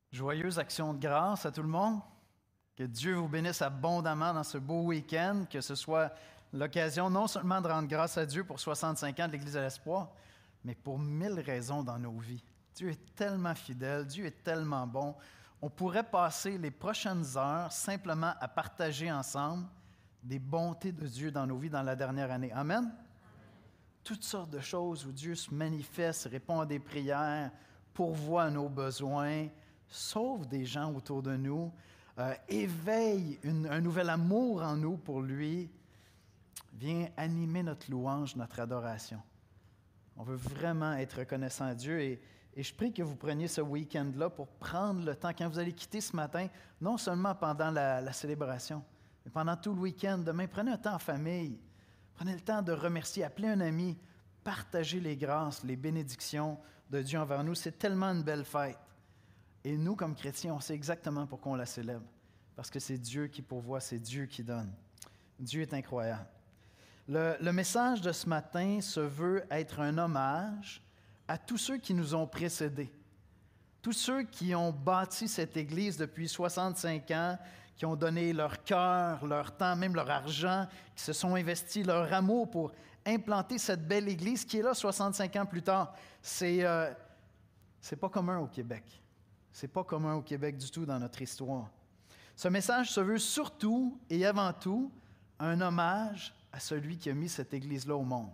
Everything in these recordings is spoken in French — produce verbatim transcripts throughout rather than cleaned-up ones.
Joyeuse action de grâce à tout le monde. Que Dieu vous bénisse abondamment dans ce beau week-end, que ce soit l'occasion non seulement de rendre grâce à Dieu pour soixante-cinq ans de l'Église de l'Espoir, mais pour mille raisons dans nos vies. Dieu est tellement fidèle, Dieu est tellement bon. On pourrait passer les prochaines heures simplement à partager ensemble des bontés de Dieu dans nos vies dans la dernière année. Amen? Amen. Toutes sortes de choses où Dieu se manifeste, répond à des prières, pourvoit à nos besoins, sauve des gens autour de nous, euh, éveille une, un nouvel amour en nous pour lui, vient animer notre louange, notre adoration. On veut vraiment être reconnaissant à Dieu et, et je prie que vous preniez ce week-end-là pour prendre le temps, quand vous allez quitter ce matin, non seulement pendant la, la célébration, mais pendant tout le week-end. Demain, prenez un temps en famille, prenez le temps de remercier, appelez un ami, partagez les grâces, les bénédictions de Dieu envers nous. C'est tellement une belle fête. Et nous, comme chrétiens, on sait exactement pourquoi on la célèbre. Parce que c'est Dieu qui pourvoit, c'est Dieu qui donne. Dieu est incroyable. Le, le message de ce matin se veut être un hommage à tous ceux qui nous ont précédés. Tous ceux qui ont bâti cette Église depuis soixante-cinq ans, qui ont donné leur cœur, leur temps, même leur argent, qui se sont investis leur amour pour implanter cette belle Église qui est là soixante-cinq ans plus tard. C'est, euh, c'est pas commun au Québec. C'est pas commun au Québec du tout dans notre histoire. Ce message se veut surtout et avant tout un hommage à celui qui a mis cette Église-là au monde.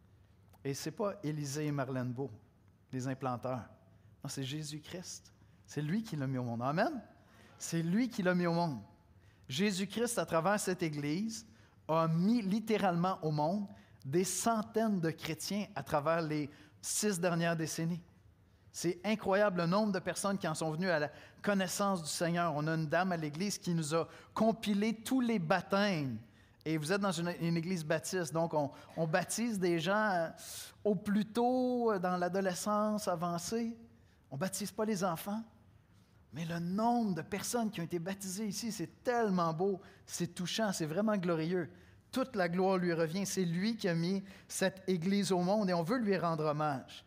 Et ce n'est pas Élisée et Marlène Beau, les implanteurs. Non, c'est Jésus-Christ. C'est lui qui l'a mis au monde. Amen? C'est lui qui l'a mis au monde. Jésus-Christ, à travers cette Église, a mis littéralement au monde des centaines de chrétiens à travers les six dernières décennies. C'est incroyable le nombre de personnes qui en sont venues à la connaissance du Seigneur. On a une dame à l'Église qui nous a compilé tous les baptêmes. Et vous êtes dans une, une Église baptiste, donc on, on baptise des gens au plus tôt, dans l'adolescence avancée. On ne baptise pas les enfants. Mais le nombre de personnes qui ont été baptisées ici, c'est tellement beau, c'est touchant, c'est vraiment glorieux. Toute la gloire lui revient. C'est lui qui a mis cette Église au monde et on veut lui rendre hommage.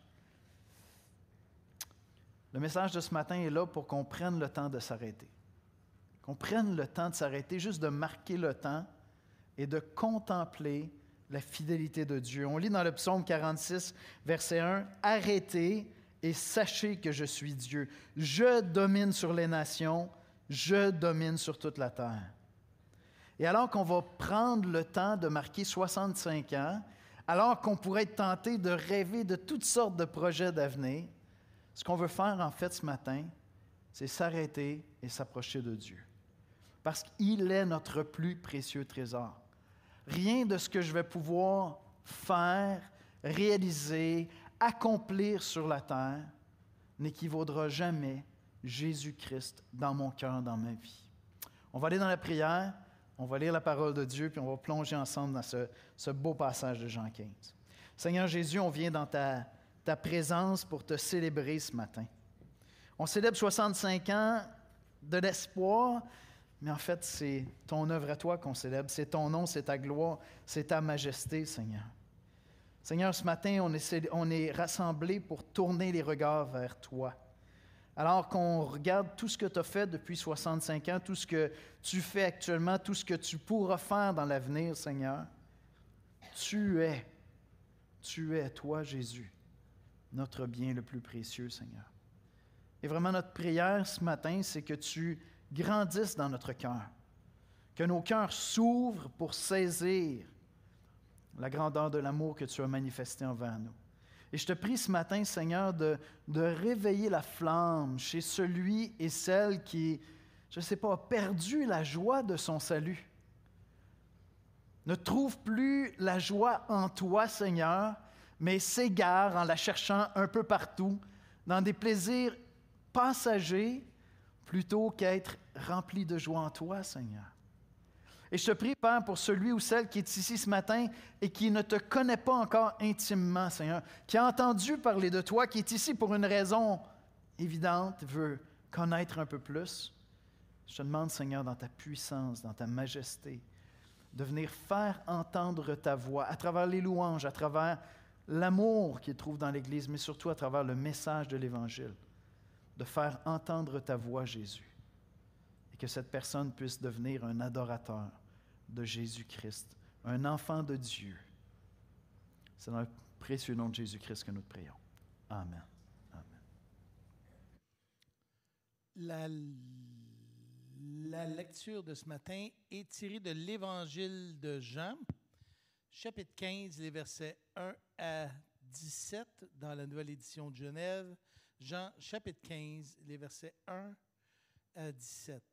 Le message de ce matin est là pour qu'on prenne le temps de s'arrêter. Qu'on prenne le temps de s'arrêter, juste de marquer le temps et de contempler la fidélité de Dieu. On lit dans le psaume quarante-six, verset un, « Arrêtez et sachez que je suis Dieu. Je domine sur les nations, je domine sur toute la terre. » Et alors qu'on va prendre le temps de marquer soixante-cinq ans, alors qu'on pourrait être tenté de rêver de toutes sortes de projets d'avenir, ce qu'on veut faire en fait ce matin, c'est s'arrêter et s'approcher de Dieu. Parce qu'il est notre plus précieux trésor. Rien de ce que je vais pouvoir faire, réaliser, accomplir sur la terre n'équivaudra jamais Jésus-Christ dans mon cœur, dans ma vie. On va aller dans la prière, on va lire la parole de Dieu, puis on va plonger ensemble dans ce, ce beau passage de Jean quinze. Seigneur Jésus, on vient dans ta... ta présence pour te célébrer ce matin. On célèbre soixante-cinq ans de l'espoir, mais en fait, c'est ton œuvre à toi qu'on célèbre. C'est ton nom, c'est ta gloire, c'est ta majesté, Seigneur. Seigneur, ce matin, on est, on est rassemblés pour tourner les regards vers toi. Alors qu'on regarde tout ce que tu as fait depuis soixante-cinq ans, tout ce que tu fais actuellement, tout ce que tu pourras faire dans l'avenir, Seigneur, tu es, tu es, toi, Jésus, notre bien le plus précieux, Seigneur. Et vraiment, notre prière ce matin, c'est que tu grandisses dans notre cœur, que nos cœurs s'ouvrent pour saisir la grandeur de l'amour que tu as manifesté envers nous. Et je te prie ce matin, Seigneur, de, de réveiller la flamme chez celui et celle qui, je ne sais pas, a perdu la joie de son salut. Ne trouve plus la joie en toi, Seigneur, mais s'égare en la cherchant un peu partout, dans des plaisirs passagers, plutôt qu'être rempli de joie en toi, Seigneur. Et je te prie, Père, pour celui ou celle qui est ici ce matin et qui ne te connaît pas encore intimement, Seigneur, qui a entendu parler de toi, qui est ici pour une raison évidente, veut connaître un peu plus. Je te demande, Seigneur, dans ta puissance, dans ta majesté, de venir faire entendre ta voix à travers les louanges, à travers l'amour qu'il trouve dans l'Église, mais surtout à travers le message de l'Évangile. de faire entendre ta voix, Jésus, et que cette personne puisse devenir un adorateur de Jésus-Christ, un enfant de Dieu. C'est dans le précieux nom de Jésus-Christ que nous te prions. Amen. Amen. La, la lecture de ce matin est tirée de l'Évangile de Jean, chapitre quinze, les versets un à dix-sept, dans la nouvelle édition de Genève. Jean, chapitre quinze, les versets un à dix-sept.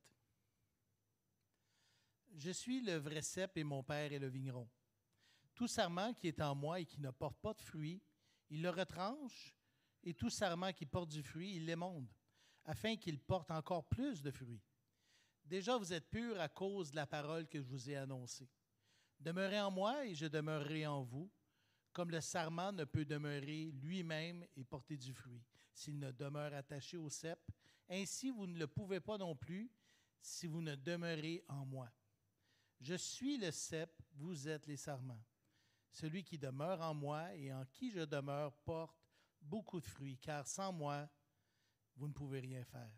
Je suis le vrai cep et mon Père est le vigneron. Tout sarment qui est en moi et qui ne porte pas de fruit, il le retranche, et tout sarment qui porte du fruit, il l'émonde, afin qu'il porte encore plus de fruits. Déjà, vous êtes purs à cause de la parole que je vous ai annoncée. Demeurez en moi et je demeurerai en vous, comme le sarment ne peut demeurer lui-même et porter du fruit, s'il ne demeure attaché au cep. Ainsi, vous ne le pouvez pas non plus si vous ne demeurez en moi. Je suis le cep, vous êtes les sarments. Celui qui demeure en moi et en qui je demeure porte beaucoup de fruits, car sans moi, vous ne pouvez rien faire.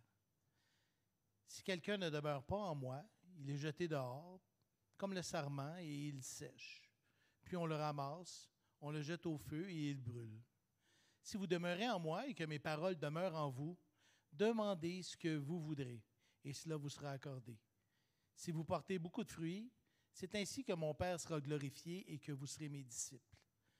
Si quelqu'un ne demeure pas en moi, il est jeté dehors, comme le sarment, et il sèche. Puis on le ramasse, on le jette au feu et il brûle. Si vous demeurez en moi et que mes paroles demeurent en vous, demandez ce que vous voudrez, et cela vous sera accordé. Si vous portez beaucoup de fruits, c'est ainsi que mon Père sera glorifié et que vous serez mes disciples.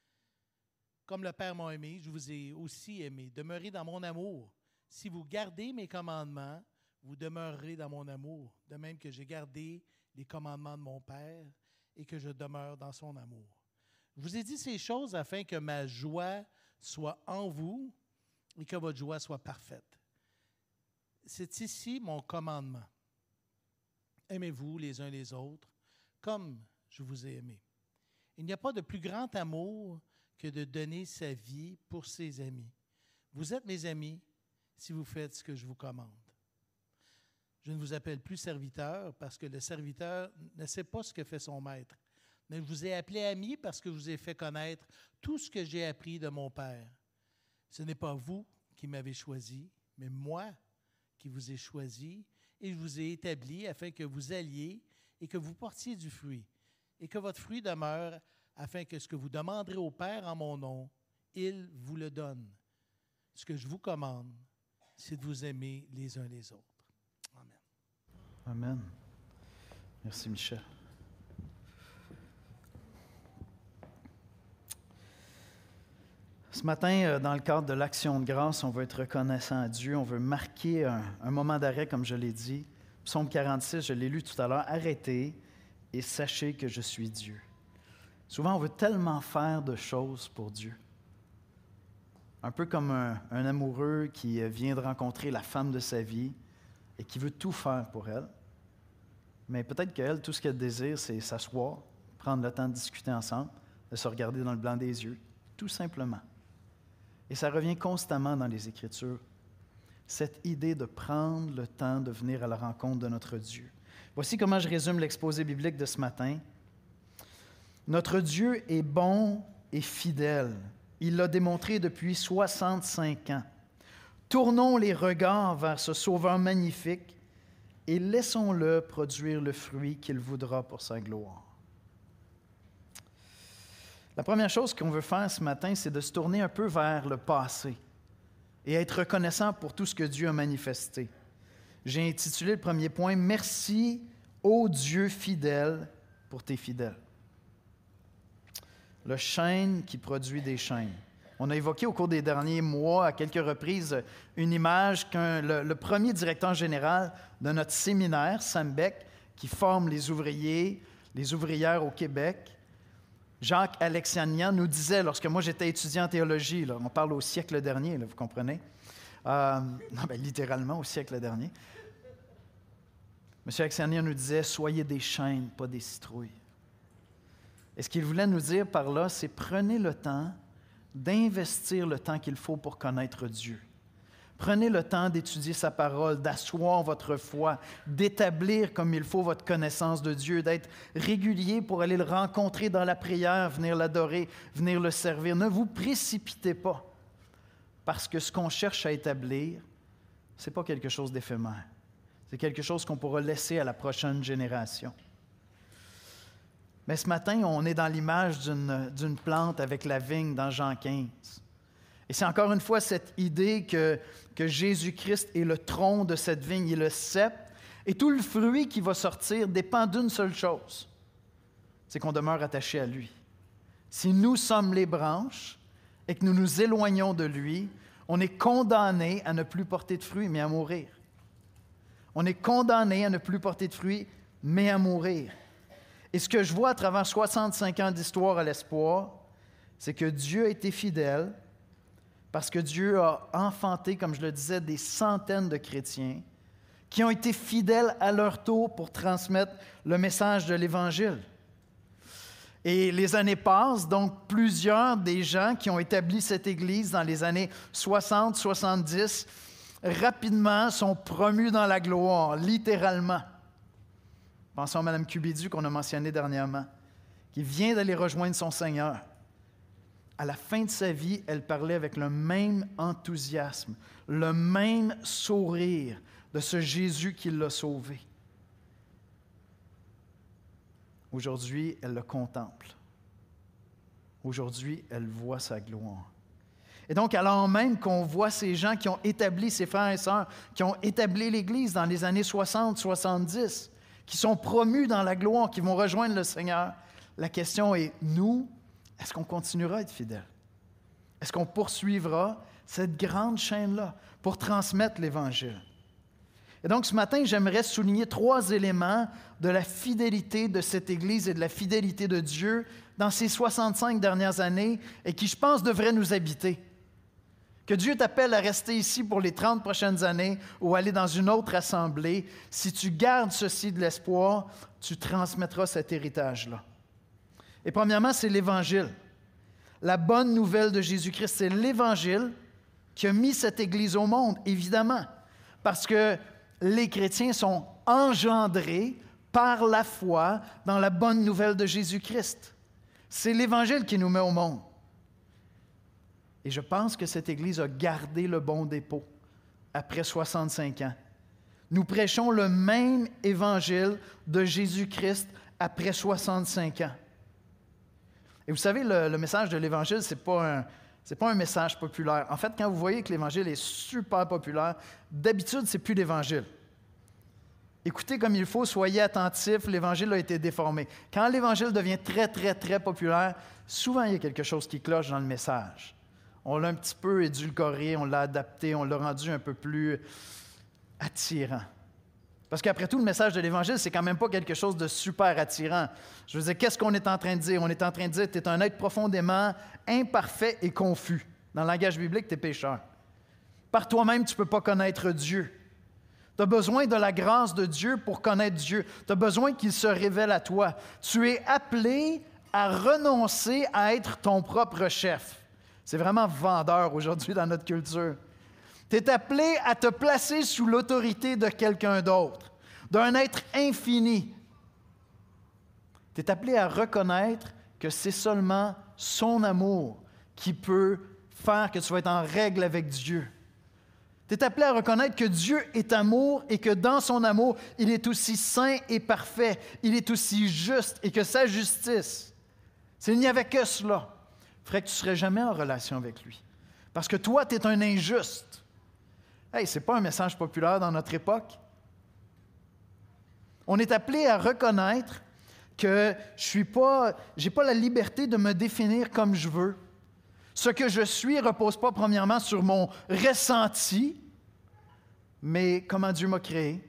Comme le Père m'a aimé, je vous ai aussi aimé. Demeurez dans mon amour. Si vous gardez mes commandements, vous demeurerez dans mon amour, de même que j'ai gardé les commandements de mon Père et que je demeure dans son amour. Je vous ai dit ces choses afin que ma joie soit en vous et que votre joie soit parfaite. C'est ici mon commandement. Aimez-vous les uns les autres comme je vous ai aimé. Il n'y a pas de plus grand amour que de donner sa vie pour ses amis. Vous êtes mes amis si vous faites ce que je vous commande. Je ne vous appelle plus serviteur parce que le serviteur ne sait pas ce que fait son maître. Mais je vous ai appelé ami parce que je vous ai fait connaître tout ce que j'ai appris de mon Père. Ce n'est pas vous qui m'avez choisi, mais moi qui vous ai choisi et je vous ai établi afin que vous alliez et que vous portiez du fruit et que votre fruit demeure afin que ce que vous demanderez au Père en mon nom, il vous le donne. Ce que je vous commande, c'est de vous aimer les uns les autres. Amen. Amen. Merci, Michel. Ce matin, dans le cadre de l'Action de grâce, on veut être reconnaissant à Dieu. On veut marquer un, un moment d'arrêt, comme je l'ai dit. Psaume quarante-six, je l'ai lu tout à l'heure. Arrêtez et sachez que je suis Dieu. Souvent, on veut tellement faire de choses pour Dieu. Un peu comme un, un amoureux qui vient de rencontrer la femme de sa vie et qui veut tout faire pour elle. Mais peut-être qu'elle, tout ce qu'elle désire, c'est s'asseoir, prendre le temps de discuter ensemble, de se regarder dans le blanc des yeux, tout simplement. Et ça revient constamment dans les Écritures, cette idée de prendre le temps de venir à la rencontre de notre Dieu. Voici comment je résume l'exposé biblique de ce matin. Notre Dieu est bon et fidèle. Il l'a démontré depuis soixante-cinq ans. Tournons les regards vers ce Sauveur magnifique et laissons-le produire le fruit qu'il voudra pour sa gloire. La première chose qu'on veut faire ce matin, c'est de se tourner un peu vers le passé et être reconnaissant pour tout ce que Dieu a manifesté. J'ai intitulé le premier point « Merci, ô Dieu fidèle, pour tes fidèles ». Le chêne qui produit des chênes. On a évoqué au cours des derniers mois à quelques reprises une image qu'un le, le premier directeur général de notre séminaire, Sam Beck, qui forme les ouvriers, les ouvrières au Québec, Jacques Alexianian, nous disait, lorsque moi j'étais étudiant en théologie, là, on parle au siècle dernier, là, vous comprenez? Euh, non, ben, littéralement au siècle dernier. M. Alexianian nous disait « Soyez des chênes, pas des citrouilles ». Et ce qu'il voulait nous dire par là, c'est prenez le temps d'investir le temps qu'il faut pour connaître Dieu. Prenez le temps d'étudier sa parole, d'asseoir votre foi, d'établir comme il faut votre connaissance de Dieu, d'être régulier pour aller le rencontrer dans la prière, venir l'adorer, venir le servir. Ne vous précipitez pas, parce que ce qu'on cherche à établir, ce n'est pas quelque chose d'éphémère. C'est quelque chose qu'on pourra laisser à la prochaine génération. Mais ce matin, on est dans l'image d'une, d'une plante avec la vigne dans Jean quinze. Et c'est encore une fois cette idée que, que Jésus-Christ est le tronc de cette vigne, il est le cep. Et tout le fruit qui va sortir dépend d'une seule chose, c'est qu'on demeure attaché à lui. Si nous sommes les branches et que nous nous éloignons de lui, on est condamné à ne plus porter de fruits, mais à mourir. On est condamné à ne plus porter de fruits, mais à mourir. Et ce que je vois à travers soixante-cinq ans d'histoire à l'Espoir, c'est que Dieu a été fidèle, parce que Dieu a enfanté, comme je le disais, des centaines de chrétiens qui ont été fidèles à leur tour pour transmettre le message de l'Évangile. Et les années passent, donc plusieurs des gens qui ont établi cette Église dans les années soixante soixante-dix, rapidement sont promus dans la gloire, littéralement. Pensons à Mme Cubidu qu'on a mentionné dernièrement, qui vient d'aller rejoindre son Seigneur. À la fin de sa vie, elle parlait avec le même enthousiasme, le même sourire de ce Jésus qui l'a sauvé. Aujourd'hui, elle le contemple. Aujourd'hui, elle voit sa gloire. Et donc, alors même qu'on voit ces gens qui ont établi, ces frères et sœurs, qui ont établi l'Église dans les années soixante soixante-dix, qui sont promus dans la gloire, qui vont rejoindre le Seigneur, la question est, nous, est-ce qu'on continuera à être fidèles? Est-ce qu'on poursuivra cette grande chaîne-là pour transmettre l'Évangile? Et donc, ce matin, j'aimerais souligner trois éléments de la fidélité de cette Église et de la fidélité de Dieu dans ces soixante-cinq dernières années et qui, je pense, devraient nous habiter. Que Dieu t'appelle à rester ici pour les trente prochaines années ou aller dans une autre assemblée. Si tu gardes ceci de l'espoir, tu transmettras cet héritage-là. Et premièrement, c'est l'Évangile. La bonne nouvelle de Jésus-Christ, c'est l'Évangile qui a mis cette Église au monde, évidemment, parce que les chrétiens sont engendrés par la foi dans la bonne nouvelle de Jésus-Christ. C'est l'Évangile qui nous met au monde. Et je pense que cette Église a gardé le bon dépôt après soixante-cinq ans. Nous prêchons le même Évangile de Jésus-Christ après soixante-cinq ans. Et vous savez, le, le message de l'Évangile, ce n'est pas un... Ce n'est pas un message populaire. En fait, quand vous voyez que l'Évangile est super populaire, d'habitude, ce n'est plus l'Évangile. Écoutez comme il faut, soyez attentifs, l'Évangile a été déformé. Quand l'Évangile devient très, très, très populaire, souvent il y a quelque chose qui cloche dans le message. On l'a un petit peu édulcoré, on l'a adapté, on l'a rendu un peu plus attirant. Parce qu'après tout, le message de l'Évangile, c'est quand même pas quelque chose de super attirant. Je veux dire, qu'est-ce qu'on est en train de dire? On est en train de dire que tu es un être profondément imparfait et confus. Dans le langage biblique, tu es pécheur. Par toi-même, tu ne peux pas connaître Dieu. Tu as besoin de la grâce de Dieu pour connaître Dieu. Tu as besoin qu'il se révèle à toi. Tu es appelé à renoncer à être ton propre chef. C'est vraiment vendeur aujourd'hui dans notre culture. Tu es appelé à te placer sous l'autorité de quelqu'un d'autre, d'un être infini. Tu es appelé à reconnaître que c'est seulement son amour qui peut faire que tu vas être en règle avec Dieu. Tu es appelé à reconnaître que Dieu est amour et que dans son amour, il est aussi saint et parfait, il est aussi juste et que sa justice, s'il n'y avait que cela, ferait que tu ne serais jamais en relation avec lui. Parce que toi, tu es un injuste. Hey, ce n'est pas un message populaire dans notre époque. On est appelé à reconnaître que je suis pas, j'ai pas la liberté de me définir comme je veux. Ce que je suis ne repose pas premièrement sur mon ressenti, mais comment Dieu m'a créé.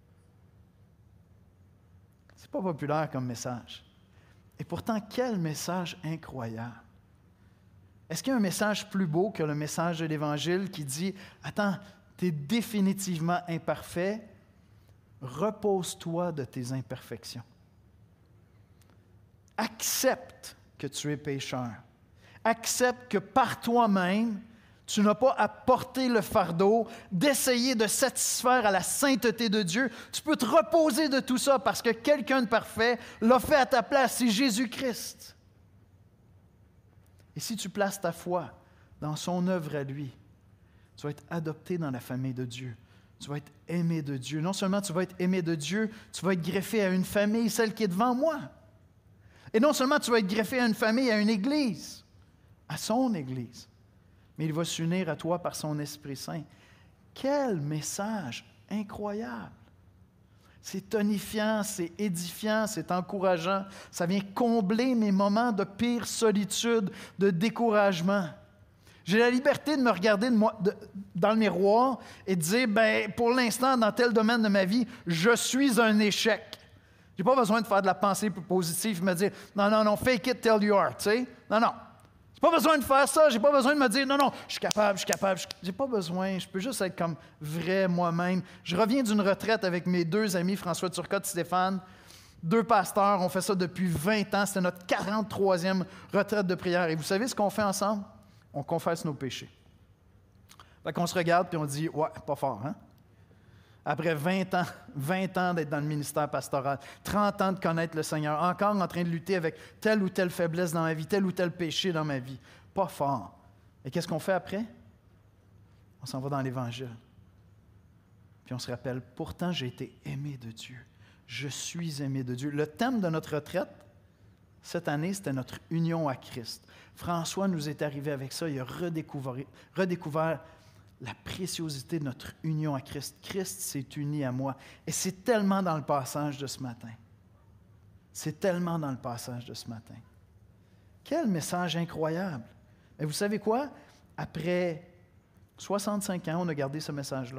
Ce n'est pas populaire comme message. Et pourtant, quel message incroyable. Est-ce qu'il y a un message plus beau que le message de l'Évangile qui dit « Attends, tu es définitivement imparfait, repose-toi de tes imperfections. Accepte que tu es pécheur. Accepte que par toi-même, tu n'as pas à porter le fardeau d'essayer de satisfaire à la sainteté de Dieu. Tu peux te reposer de tout ça parce que quelqu'un de parfait l'a fait à ta place, c'est Jésus-Christ. Et si tu places ta foi dans son œuvre à lui, tu vas être adopté dans la famille de Dieu. Tu vas être aimé de Dieu. Non seulement tu vas être aimé de Dieu, tu vas être greffé à une famille, celle qui est devant moi. Et non seulement tu vas être greffé à une famille, à une église, à son église, mais il va s'unir à toi par son Esprit Saint. Quel message incroyable! C'est tonifiant, c'est édifiant, c'est encourageant. Ça vient combler mes moments de pire solitude, de découragement. J'ai la liberté de me regarder de moi, de, dans le miroir et de dire, ben, pour l'instant, dans tel domaine de ma vie, je suis un échec. Je n'ai pas besoin de faire de la pensée positive et me dire, non, non, non, fake it till you are, tu sais. Non, non. Je n'ai pas besoin de faire ça. Je n'ai pas besoin de me dire, non, non, je suis capable, je suis capable. Je n'ai pas besoin. Je peux juste être comme vrai moi-même. Je reviens d'une retraite avec mes deux amis, François Turcotte et Stéphane. Deux pasteurs, on fait ça depuis vingt ans. C'était notre quarante-troisième retraite de prière. Et vous savez ce qu'on fait ensemble? On confesse nos péchés. Fait qu'on se regarde et on dit, ouais, pas fort, hein? Après vingt ans, vingt ans d'être dans le ministère pastoral, trente ans de connaître le Seigneur, encore en train de lutter avec telle ou telle faiblesse dans ma vie, tel ou tel péché dans ma vie. Pas fort. Et qu'est-ce qu'on fait après? On s'en va dans l'Évangile. Puis on se rappelle, pourtant j'ai été aimé de Dieu. Je suis aimé de Dieu. Le thème de notre retraite, cette année, c'était notre union à Christ. François nous est arrivé avec ça. Il a redécouvert, redécouvert la préciosité de notre union à Christ. Christ s'est uni à moi. Et c'est tellement dans le passage de ce matin. C'est tellement dans le passage de ce matin. Quel message incroyable! Mais vous savez quoi? Après soixante-cinq ans, on a gardé ce message-là.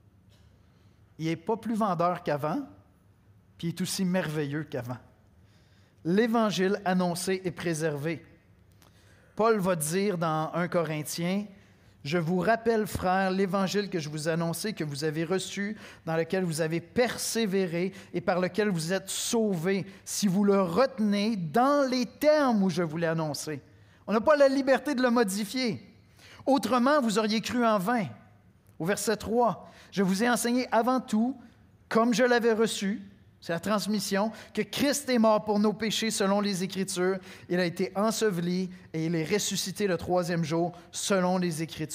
Il n'est pas plus vendeur qu'avant, puis il est aussi merveilleux qu'avant. L'Évangile annoncé est préservé. Paul va dire dans un Corinthiens, « Je vous rappelle, frères, l'Évangile que je vous ai annoncé, que vous avez reçu, dans lequel vous avez persévéré et par lequel vous êtes sauvés, si vous le retenez dans les termes où je vous l'ai annoncé. » On n'a pas la liberté de le modifier. « Autrement, vous auriez cru en vain. » Au verset trois, « Je vous ai enseigné avant tout, comme je l'avais reçu, c'est la transmission, que Christ est mort pour nos péchés selon les Écritures. Il a été enseveli et il est ressuscité le troisième jour selon les Écritures. »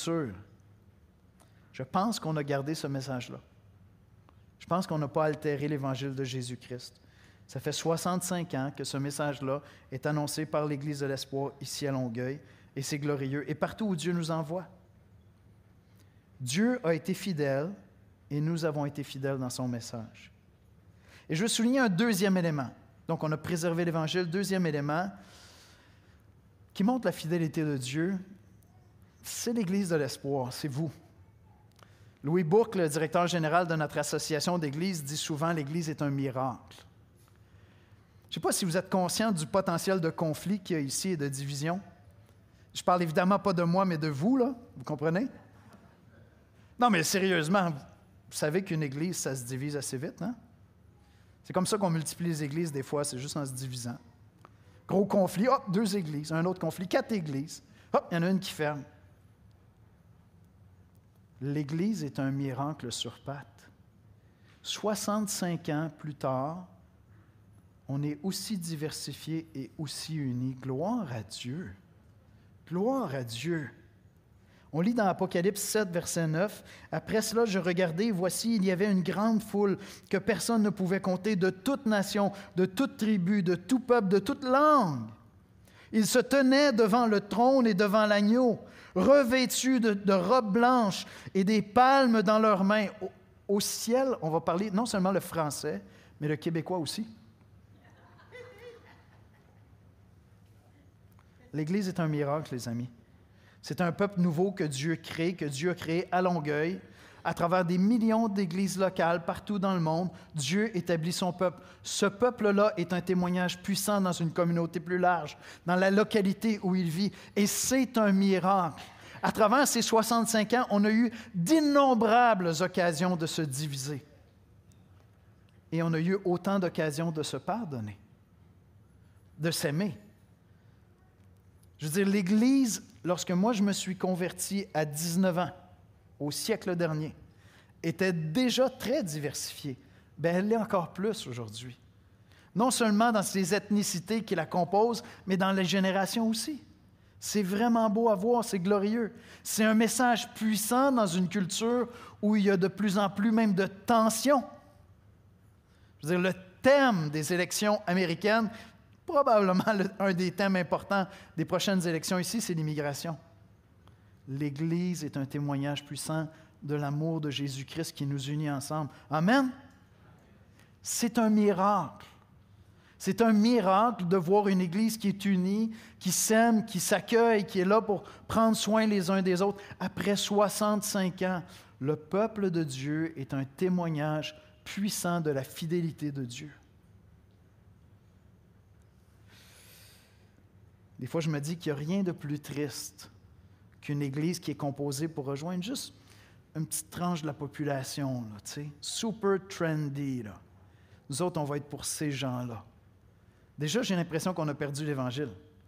Je pense qu'on a gardé ce message-là. Je pense qu'on n'a pas altéré l'Évangile de Jésus-Christ. Ça fait soixante-cinq ans que ce message-là est annoncé par l'Église de l'Espoir ici à Longueuil et c'est glorieux. Et partout où Dieu nous envoie. Dieu a été fidèle et nous avons été fidèles dans son message. Et je veux souligner un deuxième élément. Donc, on a préservé l'Évangile. Deuxième élément qui montre la fidélité de Dieu, c'est l'Église de l'Espoir, c'est vous. Louis Bourque, le directeur général de notre association d'Église, dit souvent « l'Église est un miracle ». Je ne sais pas si vous êtes conscient du potentiel de conflit qu'il y a ici et de division. Je ne parle évidemment pas de moi, mais de vous, là. Vous comprenez? Non, mais sérieusement, vous savez qu'une Église, ça se divise assez vite, hein? C'est comme ça qu'on multiplie les églises des fois, c'est juste en se divisant. Gros conflit, hop, deux églises. Un autre conflit, quatre églises. Hop, il y en a une qui ferme. L'Église est un miracle sur pattes. soixante-cinq ans plus tard, on est aussi diversifié et aussi unis. Gloire à Dieu. Gloire à Dieu. On lit dans Apocalypse sept, verset neuf, « Après cela, je regardai, et voici, il y avait une grande foule que personne ne pouvait compter, de toute nation, de toute tribu, de tout peuple, de toute langue. Ils se tenaient devant le trône et devant l'agneau, revêtus de, de robes blanches et des palmes dans leurs mains. » Au, au ciel, on va parler non seulement le français, mais le québécois aussi. L'Église est un miracle, les amis. C'est un peuple nouveau que Dieu crée, que Dieu a créé à Longueuil. À travers des millions d'églises locales partout dans le monde, Dieu établit son peuple. Ce peuple-là est un témoignage puissant dans une communauté plus large, dans la localité où il vit. Et c'est un miracle. À travers ces soixante-cinq ans, on a eu d'innombrables occasions de se diviser. Et on a eu autant d'occasions de se pardonner, de s'aimer. Je veux dire, l'Église, lorsque moi je me suis converti à dix-neuf ans, au siècle dernier, était déjà très diversifiée. Bien, elle l'est encore plus aujourd'hui. Non seulement dans ses ethnicités qui la composent, mais dans les générations aussi. C'est vraiment beau à voir, c'est glorieux. C'est un message puissant dans une culture où il y a de plus en plus même de tensions. Je veux dire, le thème des élections américaines, probablement un des thèmes importants des prochaines élections ici, c'est l'immigration. L'Église est un témoignage puissant de l'amour de Jésus-Christ qui nous unit ensemble. Amen? C'est un miracle. C'est un miracle de voir une Église qui est unie, qui s'aime, qui s'accueille, qui est là pour prendre soin les uns des autres. Après soixante-cinq ans, le peuple de Dieu est un témoignage puissant de la fidélité de Dieu. Des fois, je me dis qu'il n'y a rien de plus triste qu'une Église qui est composée pour rejoindre juste une petite tranche de la population, là, tu sais, super trendy. Là. Nous autres, on va être pour ces gens-là. Déjà, j'ai l'impression qu'on a perdu l'Évangile.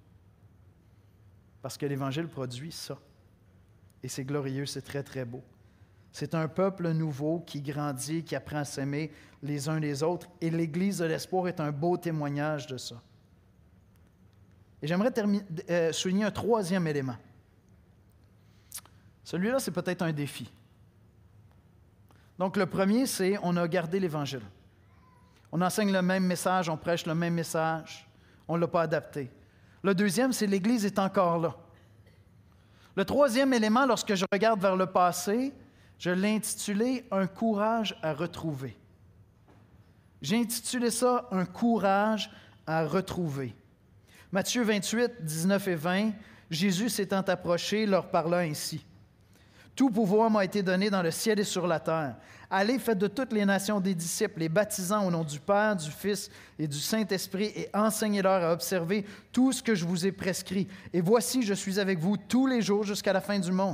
Parce que l'Évangile produit ça. Et c'est glorieux, c'est très, très beau. C'est un peuple nouveau qui grandit, qui apprend à s'aimer les uns les autres. Et l'Église de l'Espoir est un beau témoignage de ça. Et j'aimerais terminer, euh, souligner un troisième élément. Celui-là, c'est peut-être un défi. Donc, le premier, c'est on a gardé l'Évangile. On enseigne le même message, on prêche le même message, on ne l'a pas adapté. Le deuxième, c'est l'Église est encore là. Le troisième élément, lorsque je regarde vers le passé, je l'ai intitulé « Un courage à retrouver ». J'ai intitulé ça « Un courage à retrouver ». Matthieu vingt-huit, dix-neuf et vingt, Jésus s'étant approché, leur parla ainsi. « Tout pouvoir m'a été donné dans le ciel et sur la terre. Allez, faites de toutes les nations des disciples, les baptisant au nom du Père, du Fils et du Saint-Esprit, et enseignez-leur à observer tout ce que je vous ai prescrit. Et voici, je suis avec vous tous les jours jusqu'à la fin du monde. »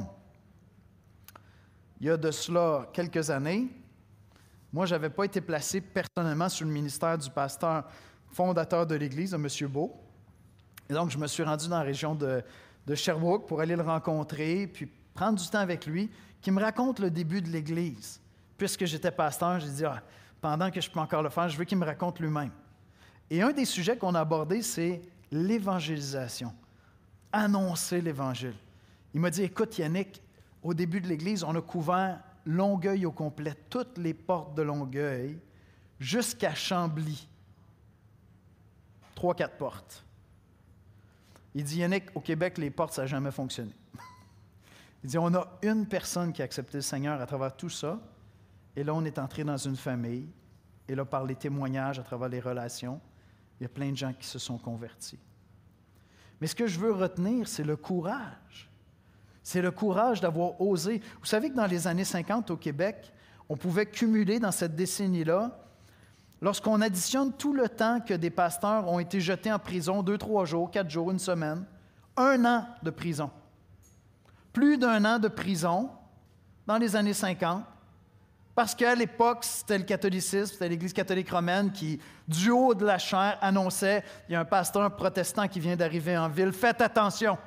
Il y a de cela quelques années, moi, je n'avais pas été placé personnellement sur le ministère du pasteur fondateur de l'Église, M. Beau. Et donc, je me suis rendu dans la région de, de Sherbrooke pour aller le rencontrer, puis prendre du temps avec lui, qui me raconte le début de l'Église. Puisque j'étais pasteur, j'ai dit, ah, pendant que je peux encore le faire, je veux qu'il me raconte lui-même. Et un des sujets qu'on a abordé, c'est l'évangélisation. Annoncer l'Évangile. Il m'a dit, écoute Yannick, au début de l'Église, on a couvert Longueuil au complet, toutes les portes de Longueuil, jusqu'à Chambly. Trois, quatre portes. Il dit, Yannick, au Québec, les portes, ça n'a jamais fonctionné. Il dit, on a une personne qui a accepté le Seigneur à travers tout ça, et là, on est entré dans une famille, et là, par les témoignages, à travers les relations, il y a plein de gens qui se sont convertis. Mais ce que je veux retenir, c'est le courage. C'est le courage d'avoir osé. Vous savez que dans les années cinquante, au Québec, on pouvait cumuler dans cette décennie-là, lorsqu'on additionne tout le temps que des pasteurs ont été jetés en prison, deux, trois jours, quatre jours, une semaine, un an de prison. Plus d'un an de prison dans les années cinquante, parce qu'à l'époque, c'était le catholicisme, c'était l'Église catholique romaine qui, du haut de la chaire, annonçait « Il y a un pasteur protestant qui vient d'arriver en ville, faites attention!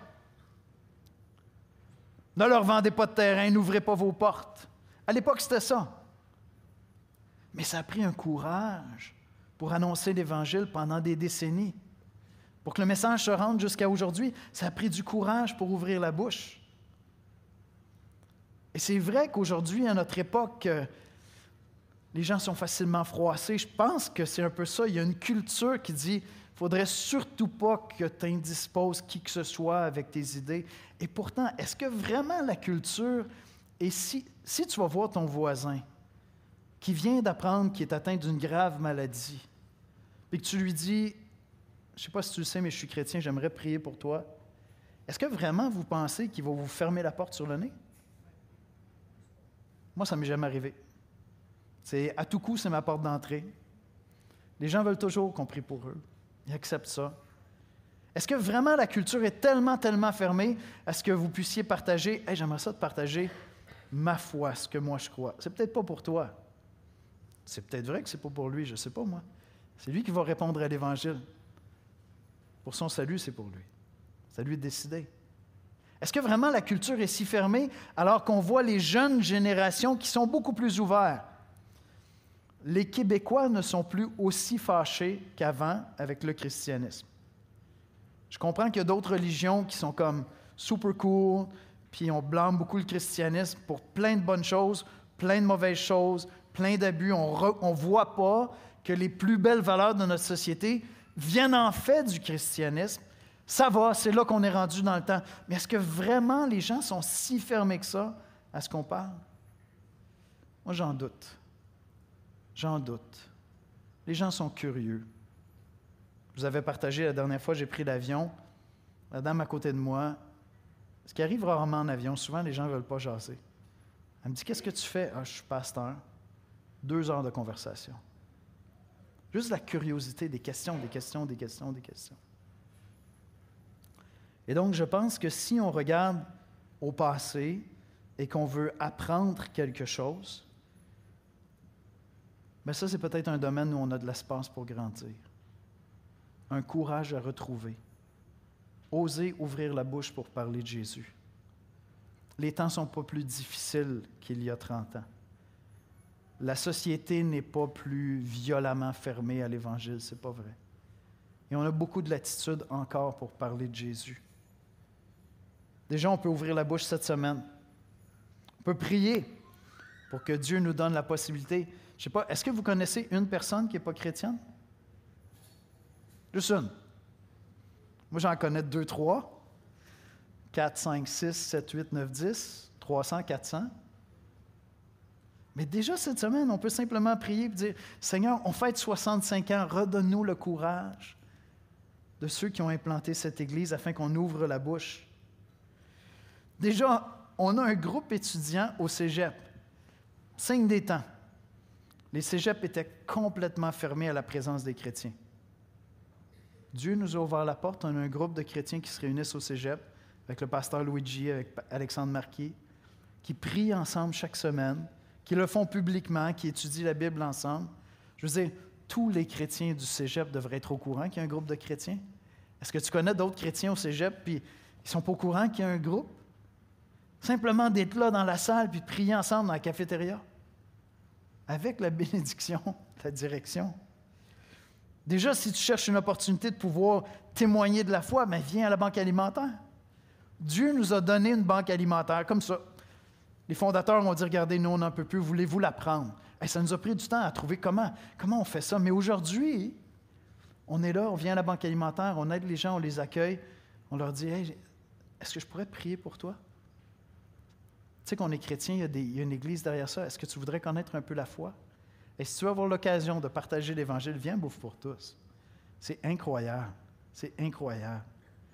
Ne leur vendez pas de terrain, n'ouvrez pas vos portes. » À l'époque, c'était ça. Mais ça a pris un courage pour annoncer l'Évangile pendant des décennies. Pour que le message se rende jusqu'à aujourd'hui, ça a pris du courage pour ouvrir la bouche. Et c'est vrai qu'aujourd'hui, à notre époque, les gens sont facilement froissés. Je pense que c'est un peu ça. Il y a une culture qui dit « Il ne faudrait surtout pas que tu indisposes qui que ce soit avec tes idées. » Et pourtant, est-ce que vraiment la culture, et si, si tu vas voir ton voisin qui vient d'apprendre qu'il est atteint d'une grave maladie, et que tu lui dis « Je ne sais pas si tu le sais, mais je suis chrétien, j'aimerais prier pour toi. » Est-ce que vraiment vous pensez qu'il va vous fermer la porte sur le nez? Moi, ça ne m'est jamais arrivé. C'est, à tout coup, c'est ma porte d'entrée. Les gens veulent toujours qu'on prie pour eux. Ils acceptent ça. Est-ce que vraiment la culture est tellement, tellement fermée à ce que vous puissiez partager, hey, j'aimerais ça te partager ma foi, ce que moi je crois. C'est peut-être pas pour toi. C'est peut-être vrai que c'est pas pour lui, je ne sais pas moi. C'est lui qui va répondre à l'Évangile. Pour son salut, c'est pour lui. C'est à lui de décider. Est-ce que vraiment la culture est si fermée alors qu'on voit les jeunes générations qui sont beaucoup plus ouvertes? Les Québécois ne sont plus aussi fâchés qu'avant avec le christianisme. Je comprends qu'il y a d'autres religions qui sont comme super cool, puis on blâme beaucoup le christianisme pour plein de bonnes choses, plein de mauvaises choses, plein d'abus. On ne voit pas que les plus belles valeurs de notre société viennent en fait du christianisme. Ça va, c'est là qu'on est rendu dans le temps. Mais est-ce que vraiment les gens sont si fermés que ça à ce qu'on parle? Moi, j'en doute. J'en doute. Les gens sont curieux. Je vous avais partagé la dernière fois, j'ai pris l'avion. La dame à côté de moi, ce qui arrive rarement en avion, souvent les gens ne veulent pas jaser. Elle me dit, qu'est-ce que tu fais? Ah, je suis pasteur. Deux heures de conversation. Juste la curiosité, des questions, des questions, des questions, des questions. Et donc, je pense que si on regarde au passé et qu'on veut apprendre quelque chose, bien ça, c'est peut-être un domaine où on a de l'espace pour grandir. Un courage à retrouver. Oser ouvrir la bouche pour parler de Jésus. Les temps ne sont pas plus difficiles qu'il y a trente ans. La société n'est pas plus violemment fermée à l'Évangile, ce n'est pas vrai. Et on a beaucoup de latitude encore pour parler de Jésus. Déjà, on peut ouvrir la bouche cette semaine. On peut prier pour que Dieu nous donne la possibilité. Je ne sais pas, est-ce que vous connaissez une personne qui n'est pas chrétienne? Juste une. Moi, j'en connais deux, trois. Quatre, cinq, six, sept, huit, neuf, dix. Trois cents, quatre cents. Mais déjà cette semaine, on peut simplement prier et dire, Seigneur, on fête soixante-cinq ans, redonne-nous le courage de ceux qui ont implanté cette Église afin qu'on ouvre la bouche. Déjà, on a un groupe étudiant au cégep. Signe des temps. Les cégeps étaient complètement fermés à la présence des chrétiens. Dieu nous a ouvert la porte. On a un groupe de chrétiens qui se réunissent au cégep avec le pasteur Luigi, avec Alexandre Marquis, qui prient ensemble chaque semaine, qui le font publiquement, qui étudient la Bible ensemble. Je veux dire, tous les chrétiens du cégep devraient être au courant qu'il y a un groupe de chrétiens. Est-ce que tu connais d'autres chrétiens au cégep, puis ils ne sont pas au courant qu'il y a un groupe? Simplement d'être là dans la salle, puis de prier ensemble dans la cafétéria, avec la bénédiction de la direction. Déjà, si tu cherches une opportunité de pouvoir témoigner de la foi, bien, viens à la banque alimentaire. Dieu nous a donné une banque alimentaire, comme ça. Les fondateurs ont dit, regardez, nous, on n'en peut plus, voulez-vous la prendre? Et ça nous a pris du temps à trouver comment, comment on fait ça. Mais aujourd'hui, on est là, on vient à la banque alimentaire, on aide les gens, on les accueille, on leur dit, hey, est-ce que je pourrais prier pour toi? Tu sais qu'on est chrétien, il y a des, il y a une église derrière ça. Est-ce que tu voudrais connaître un peu la foi? Et si tu veux avoir l'occasion de partager l'Évangile, viens Bouffe pour tous. C'est incroyable. C'est incroyable.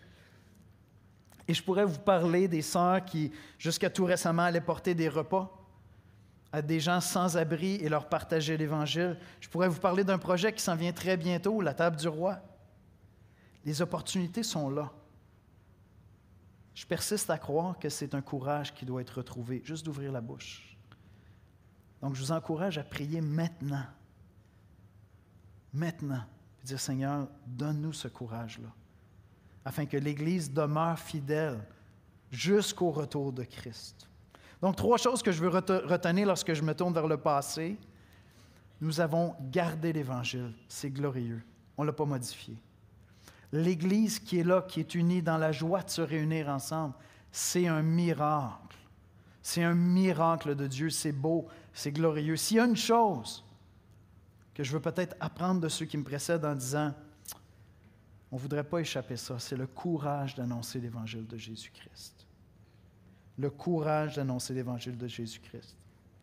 Et je pourrais vous parler des sœurs qui, jusqu'à tout récemment, allaient porter des repas à des gens sans abri et leur partager l'Évangile. Je pourrais vous parler d'un projet qui s'en vient très bientôt, la table du roi. Les opportunités sont là. Je persiste à croire que c'est un courage qui doit être retrouvé, juste d'ouvrir la bouche. Donc, je vous encourage à prier maintenant. Maintenant. Puis dire, Seigneur, donne-nous ce courage-là, afin que l'Église demeure fidèle jusqu'au retour de Christ. Donc, trois choses que je veux retenir lorsque je me tourne vers le passé. Nous avons gardé l'Évangile. C'est glorieux. On ne l'a pas modifié. L'Église qui est là, qui est unie dans la joie de se réunir ensemble, c'est un miracle. C'est un miracle de Dieu. C'est beau, c'est glorieux. S'il y a une chose que je veux peut-être apprendre de ceux qui me précèdent en disant, on ne voudrait pas échapper à ça, c'est le courage d'annoncer l'Évangile de Jésus-Christ. Le courage d'annoncer l'Évangile de Jésus-Christ.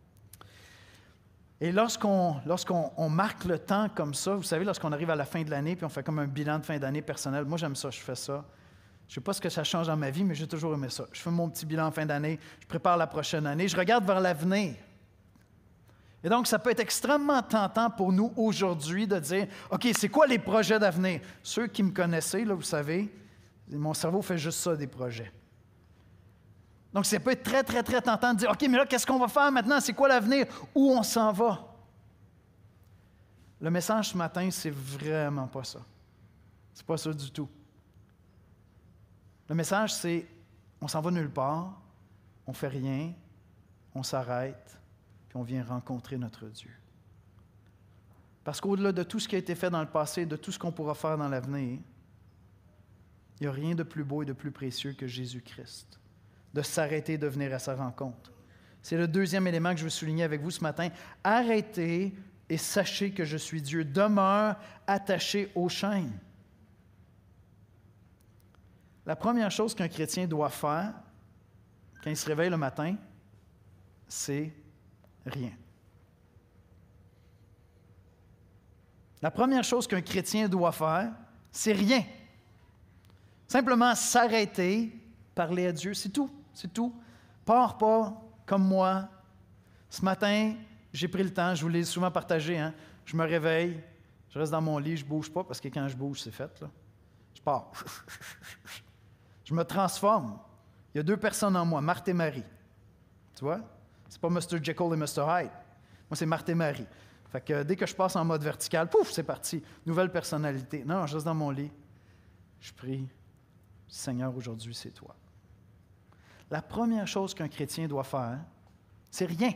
Et lorsqu'on, lorsqu'on on marque le temps comme ça, vous savez, lorsqu'on arrive à la fin de l'année, puis on fait comme un bilan de fin d'année personnel, moi j'aime ça, je fais ça. Je ne sais pas ce que ça change dans ma vie, mais j'ai toujours aimé ça. Je fais mon petit bilan en fin d'année, je prépare la prochaine année, je regarde vers l'avenir. Et donc, ça peut être extrêmement tentant pour nous aujourd'hui de dire, OK, c'est quoi les projets d'avenir? Ceux qui me connaissaient, là, vous savez, mon cerveau fait juste ça, des projets. Donc, ça peut être très, très, très tentant de dire, OK, mais là, qu'est-ce qu'on va faire maintenant? C'est quoi l'avenir? Où on s'en va? Le message ce matin, c'est vraiment pas ça. C'est pas ça du tout. Le message, c'est, on s'en va nulle part, on fait rien, on s'arrête, puis on vient rencontrer notre Dieu. Parce qu'au-delà de tout ce qui a été fait dans le passé, de tout ce qu'on pourra faire dans l'avenir, Il n'y a rien de plus beau et de plus précieux que Jésus-Christ, de s'arrêter de venir à sa rencontre. C'est le deuxième élément que je veux souligner avec vous ce matin. Arrêtez et sachez que je suis Dieu. Demeure attaché aux chaînes. La première chose qu'un chrétien doit faire quand il se réveille le matin, c'est rien. La première chose qu'un chrétien doit faire, c'est rien. Simplement s'arrêter, parler à Dieu, c'est tout, c'est tout. Pars pas comme moi. Ce matin, j'ai pris le temps, je vous l'ai souvent partagé, hein? Je me réveille, je reste dans mon lit, je ne bouge pas, parce que quand je bouge, c'est fait, là. Je pars. Je me transforme. Il y a deux personnes en moi, Marthe et Marie. Tu vois? C'est pas mister Jekyll et mister Hyde. Moi, c'est Marthe et Marie. Fait que dès que je passe en mode vertical, pouf, c'est parti. Nouvelle personnalité. Non, je reste dans mon lit. Je prie. Seigneur, aujourd'hui, c'est toi. La première chose qu'un chrétien doit faire, c'est rien.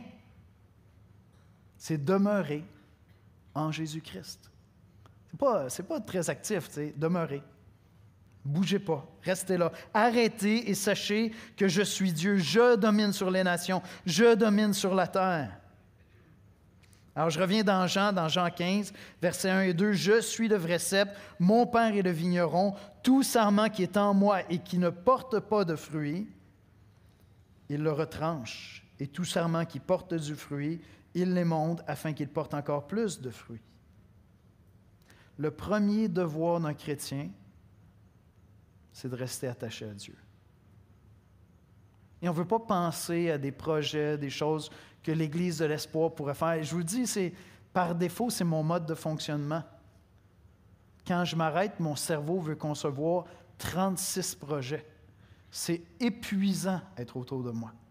C'est demeurer en Jésus-Christ. C'est pas, c'est pas très actif, tu sais, demeurer. Bougez pas, restez là. Arrêtez et sachez que je suis Dieu. Je domine sur les nations. Je domine sur la terre. Alors, je reviens dans Jean, dans Jean quinze, versets un et deux. « Je suis le vrai cep, mon Père est le vigneron. Tout sarment qui est en moi et qui ne porte pas de fruit, il le retranche. Et tout sarment qui porte du fruit, il l'émonde afin qu'il porte encore plus de fruits. » Le premier devoir d'un chrétien, c'est de rester attaché à Dieu. Et on ne veut pas penser à des projets, des choses que l'Église de l'Espoir pourrait faire. Et je vous le dis, c'est, par défaut, c'est mon mode de fonctionnement. Quand je m'arrête, mon cerveau veut concevoir trente-six projets. C'est épuisant être autour de moi.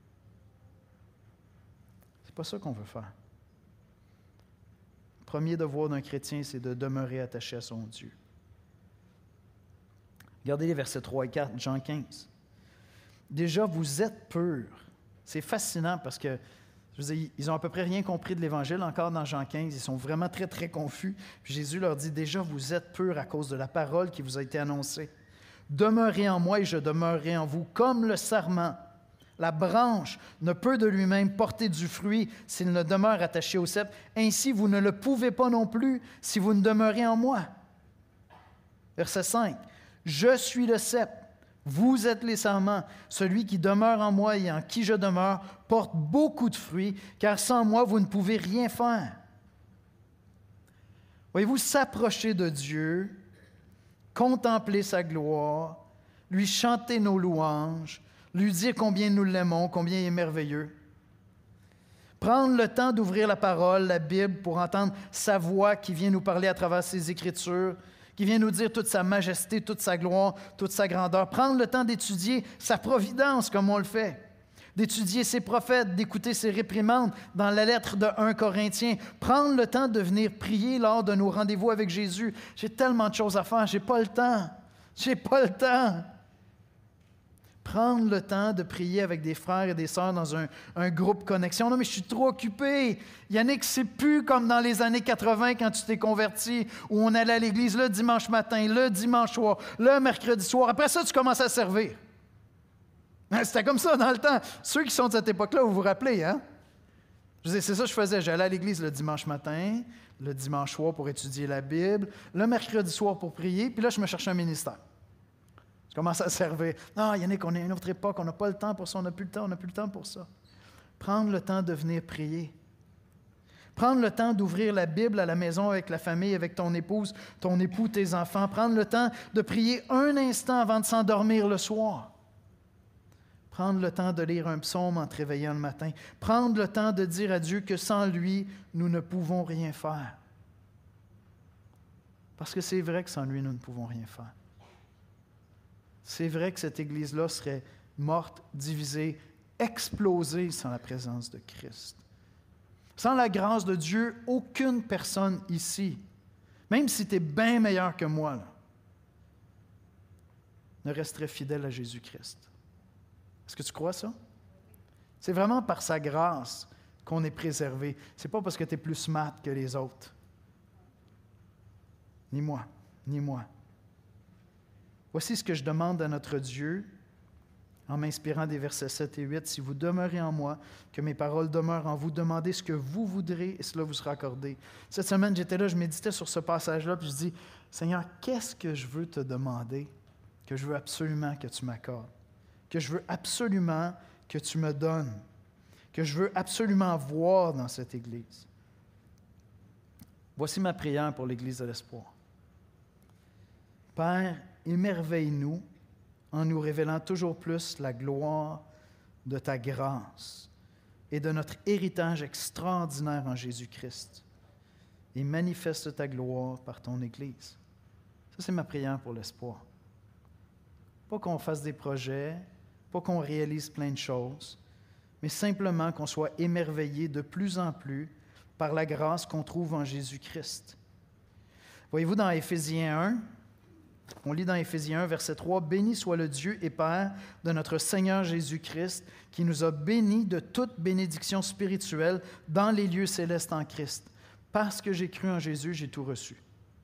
C'est pas ça qu'on veut faire. Le premier devoir d'un chrétien, c'est de demeurer attaché à son Dieu. Regardez les versets trois et quatre, Jean quinze. Déjà, vous êtes purs. C'est fascinant parce que, je veux dire, ils n'ont à peu près rien compris de l'Évangile encore dans Jean quinze. Ils sont vraiment très, très confus. Puis Jésus leur dit, déjà, vous êtes purs à cause de la parole qui vous a été annoncée. Demeurez en moi et je demeurerai en vous, comme le sarment. La branche ne peut de lui-même porter du fruit s'il ne demeure attaché au cep. Ainsi, vous ne le pouvez pas non plus si vous ne demeurez en moi. Verset cinq. Je suis le cep, vous êtes les sarments. Celui qui demeure en moi et en qui je demeure porte beaucoup de fruits, car sans moi, vous ne pouvez rien faire. Voyez-vous, s'approcher de Dieu, contempler sa gloire, lui chanter nos louanges, lui dire combien nous l'aimons, combien il est merveilleux. Prendre le temps d'ouvrir la parole, la Bible, pour entendre sa voix qui vient nous parler à travers ses Écritures, qui vient nous dire toute sa majesté, toute sa gloire, toute sa grandeur. Prendre le temps d'étudier sa providence comme on le fait, d'étudier ses prophètes, d'écouter ses réprimandes dans la lettre de Premier Corinthiens. Prendre le temps de venir prier lors de nos rendez-vous avec Jésus. J'ai tellement de choses à faire, j'ai pas le temps. J'ai pas le temps. Prendre le temps de prier avec des frères et des sœurs dans un, un groupe connexion. Non, mais je suis trop occupé. Yannick, c'est plus comme dans les années quatre-vingt quand tu t'es converti, où on allait à l'église le dimanche matin, le dimanche soir, le mercredi soir. Après ça, tu commences à servir. C'était comme ça dans le temps. Ceux qui sont de cette époque-là, vous vous rappelez, hein? Je disais, c'est ça que je faisais. J'allais à l'église le dimanche matin, le dimanche soir pour étudier la Bible, le mercredi soir pour prier, puis là, je me cherchais un ministère. Je commence à servir. Non, Yannick, on est à une autre époque, on n'a pas le temps pour ça, on n'a plus le temps, on n'a plus le temps pour ça. Prendre le temps de venir prier. Prendre le temps d'ouvrir la Bible à la maison avec la famille, avec ton épouse, ton époux, tes enfants. Prendre le temps de prier un instant avant de s'endormir le soir. Prendre le temps de lire un psaume en te réveillant le matin. Prendre le temps de dire à Dieu que sans lui, nous ne pouvons rien faire. Parce que c'est vrai que sans lui, nous ne pouvons rien faire. C'est vrai que cette Église-là serait morte, divisée, explosée sans la présence de Christ. Sans la grâce de Dieu, aucune personne ici, même si tu es bien meilleur que moi, là, ne resterait fidèle à Jésus-Christ. Est-ce que tu crois ça? C'est vraiment par sa grâce qu'on est préservé. Ce n'est pas parce que tu es plus smart que les autres. Ni moi, ni moi. Voici ce que je demande à notre Dieu en m'inspirant des versets sept et huit. « Si vous demeurez en moi, que mes paroles demeurent en vous, demandez ce que vous voudrez et cela vous sera accordé. » Cette semaine, j'étais là, je méditais sur ce passage-là, puis je dis, « Seigneur, qu'est-ce que je veux te demander, que je veux absolument que tu m'accordes, que je veux absolument que tu me donnes, que je veux absolument voir dans cette Église. » Voici ma prière pour l'Église de l'Espoir. Père, émerveille-nous en nous révélant toujours plus la gloire de ta grâce et de notre héritage extraordinaire en Jésus-Christ. Et manifeste ta gloire par ton Église. Ça, c'est ma prière pour l'espoir. Pas qu'on fasse des projets, pas qu'on réalise plein de choses, mais simplement qu'on soit émerveillé de plus en plus par la grâce qu'on trouve en Jésus-Christ. Voyez-vous, dans Éphésiens un, on lit dans Éphésiens un, verset trois, « Béni soit le Dieu et Père de notre Seigneur Jésus-Christ, qui nous a bénis de toute bénédiction spirituelle dans les lieux célestes en Christ. Parce que j'ai cru en Jésus, j'ai tout reçu. »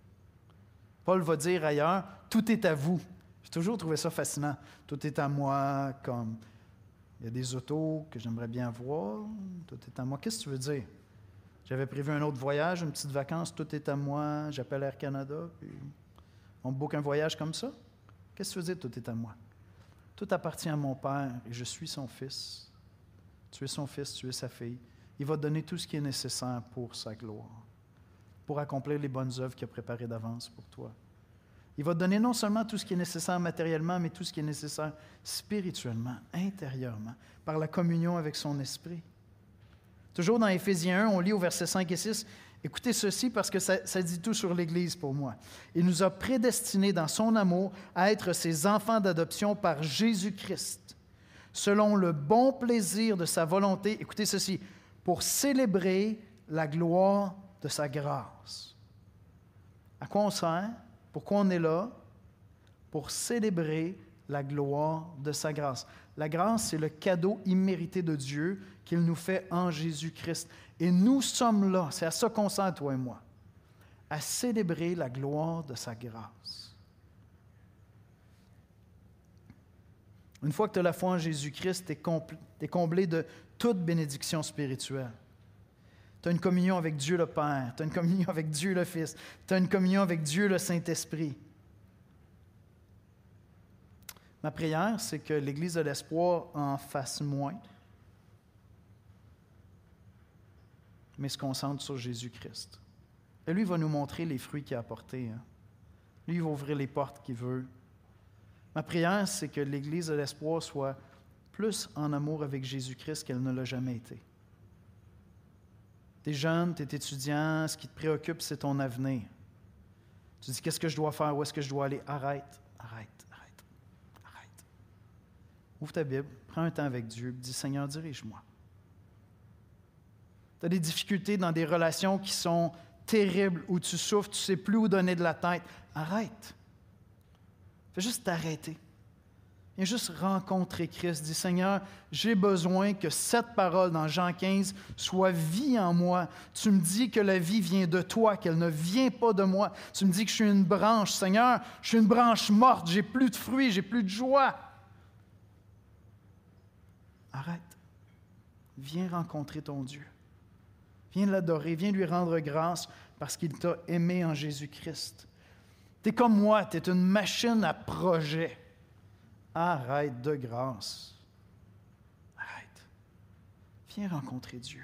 Paul va dire ailleurs, « Tout est à vous. » J'ai toujours trouvé ça fascinant. « Tout est à moi, comme il y a des autos que j'aimerais bien voir. Tout est à moi. » Qu'est-ce que tu veux dire? J'avais prévu un autre voyage, une petite vacance, tout est à moi, j'appelle Air Canada, puis on book un voyage comme ça. Qu'est-ce que tu veux dire, tout est à moi? Tout appartient à mon Père et je suis son fils. Tu es son fils, tu es sa fille. Il va te donner tout ce qui est nécessaire pour sa gloire, pour accomplir les bonnes œuvres qu'il a préparées d'avance pour toi. Il va te donner non seulement tout ce qui est nécessaire matériellement, mais tout ce qui est nécessaire spirituellement, intérieurement, par la communion avec son esprit. Toujours dans Éphésiens un, on lit au verset cinq et six, « Écoutez ceci parce que ça, ça dit tout sur l'Église pour moi. Il nous a prédestinés dans son amour à être ses enfants d'adoption par Jésus-Christ, selon le bon plaisir de sa volonté, écoutez ceci, pour célébrer la gloire de sa grâce. » À quoi on sert? Pourquoi on est là? Pour célébrer la gloire de sa grâce. La grâce, c'est le cadeau immérité de Dieu qu'il nous fait en Jésus-Christ. Et nous sommes là, c'est à ça qu'on sert, toi et moi, à célébrer la gloire de sa grâce. Une fois que tu as la foi en Jésus-Christ, tu es, compl- tu es comblé de toute bénédiction spirituelle. Tu as une communion avec Dieu le Père, tu as une communion avec Dieu le Fils, tu as une communion avec Dieu le Saint-Esprit. Ma prière, c'est que l'Église de l'Espoir en fasse moins, mais se concentre sur Jésus-Christ. Et lui, il va nous montrer les fruits qu'il a apportés. Hein. Lui, il va ouvrir les portes qu'il veut. Ma prière, c'est que l'Église de l'Espoir soit plus en amour avec Jésus-Christ qu'elle ne l'a jamais été. Tu es jeune, tu es étudiant, ce qui te préoccupe, c'est ton avenir. Tu dis, qu'est-ce que je dois faire? Où est-ce que je dois aller? Arrête, arrête, arrête, arrête. Ouvre ta Bible, prends un temps avec Dieu, dis, Seigneur, dirige-moi. Tu as des difficultés dans des relations qui sont terribles, où tu souffres, tu ne sais plus où donner de la tête. Arrête. Fais juste t'arrêter. Viens juste rencontrer Christ. Dis, Seigneur, j'ai besoin que cette parole dans Jean quinze soit vie en moi. Tu me dis que la vie vient de toi, qu'elle ne vient pas de moi. Tu me dis que je suis une branche. Seigneur, je suis une branche morte, j'ai plus de fruits, j'ai plus de joie. Arrête. Viens rencontrer ton Dieu. Viens l'adorer, viens lui rendre grâce parce qu'il t'a aimé en Jésus-Christ. Tu es comme moi, tu es une machine à projet. Arrête de grâce. Arrête. Viens rencontrer Dieu.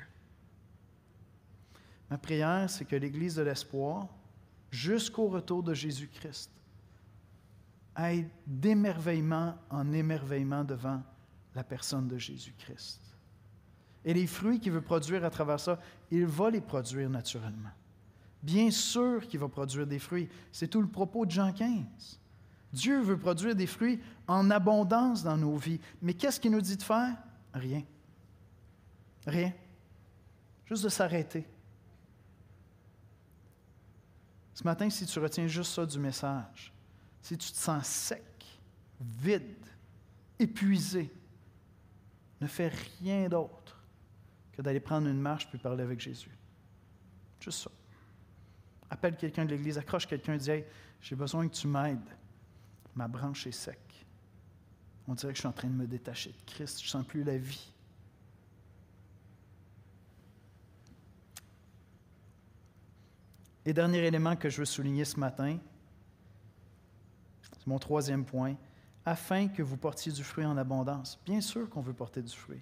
Ma prière, c'est que l'Église de l'Espoir, jusqu'au retour de Jésus-Christ, aille d'émerveillement en émerveillement devant la personne de Jésus-Christ. Et les fruits qu'il veut produire à travers ça, il va les produire naturellement. Bien sûr qu'il va produire des fruits. C'est tout le propos de Jean quinze. Dieu veut produire des fruits en abondance dans nos vies. Mais qu'est-ce qu'il nous dit de faire? Rien. Rien. Juste de s'arrêter. Ce matin, si tu retiens juste ça du message, si tu te sens sec, vide, épuisé, ne fais rien d'autre que d'aller prendre une marche puis parler avec Jésus. Juste ça. Appelle quelqu'un de l'Église, accroche quelqu'un et dis, hey, j'ai besoin que tu m'aides. ma branche est sec. On dirait que je suis en train de me détacher de Christ. Je ne sens plus la vie. Et dernier élément que je veux souligner ce matin, c'est mon troisième point, afin que vous portiez du fruit en abondance. Bien sûr qu'on veut porter du fruit.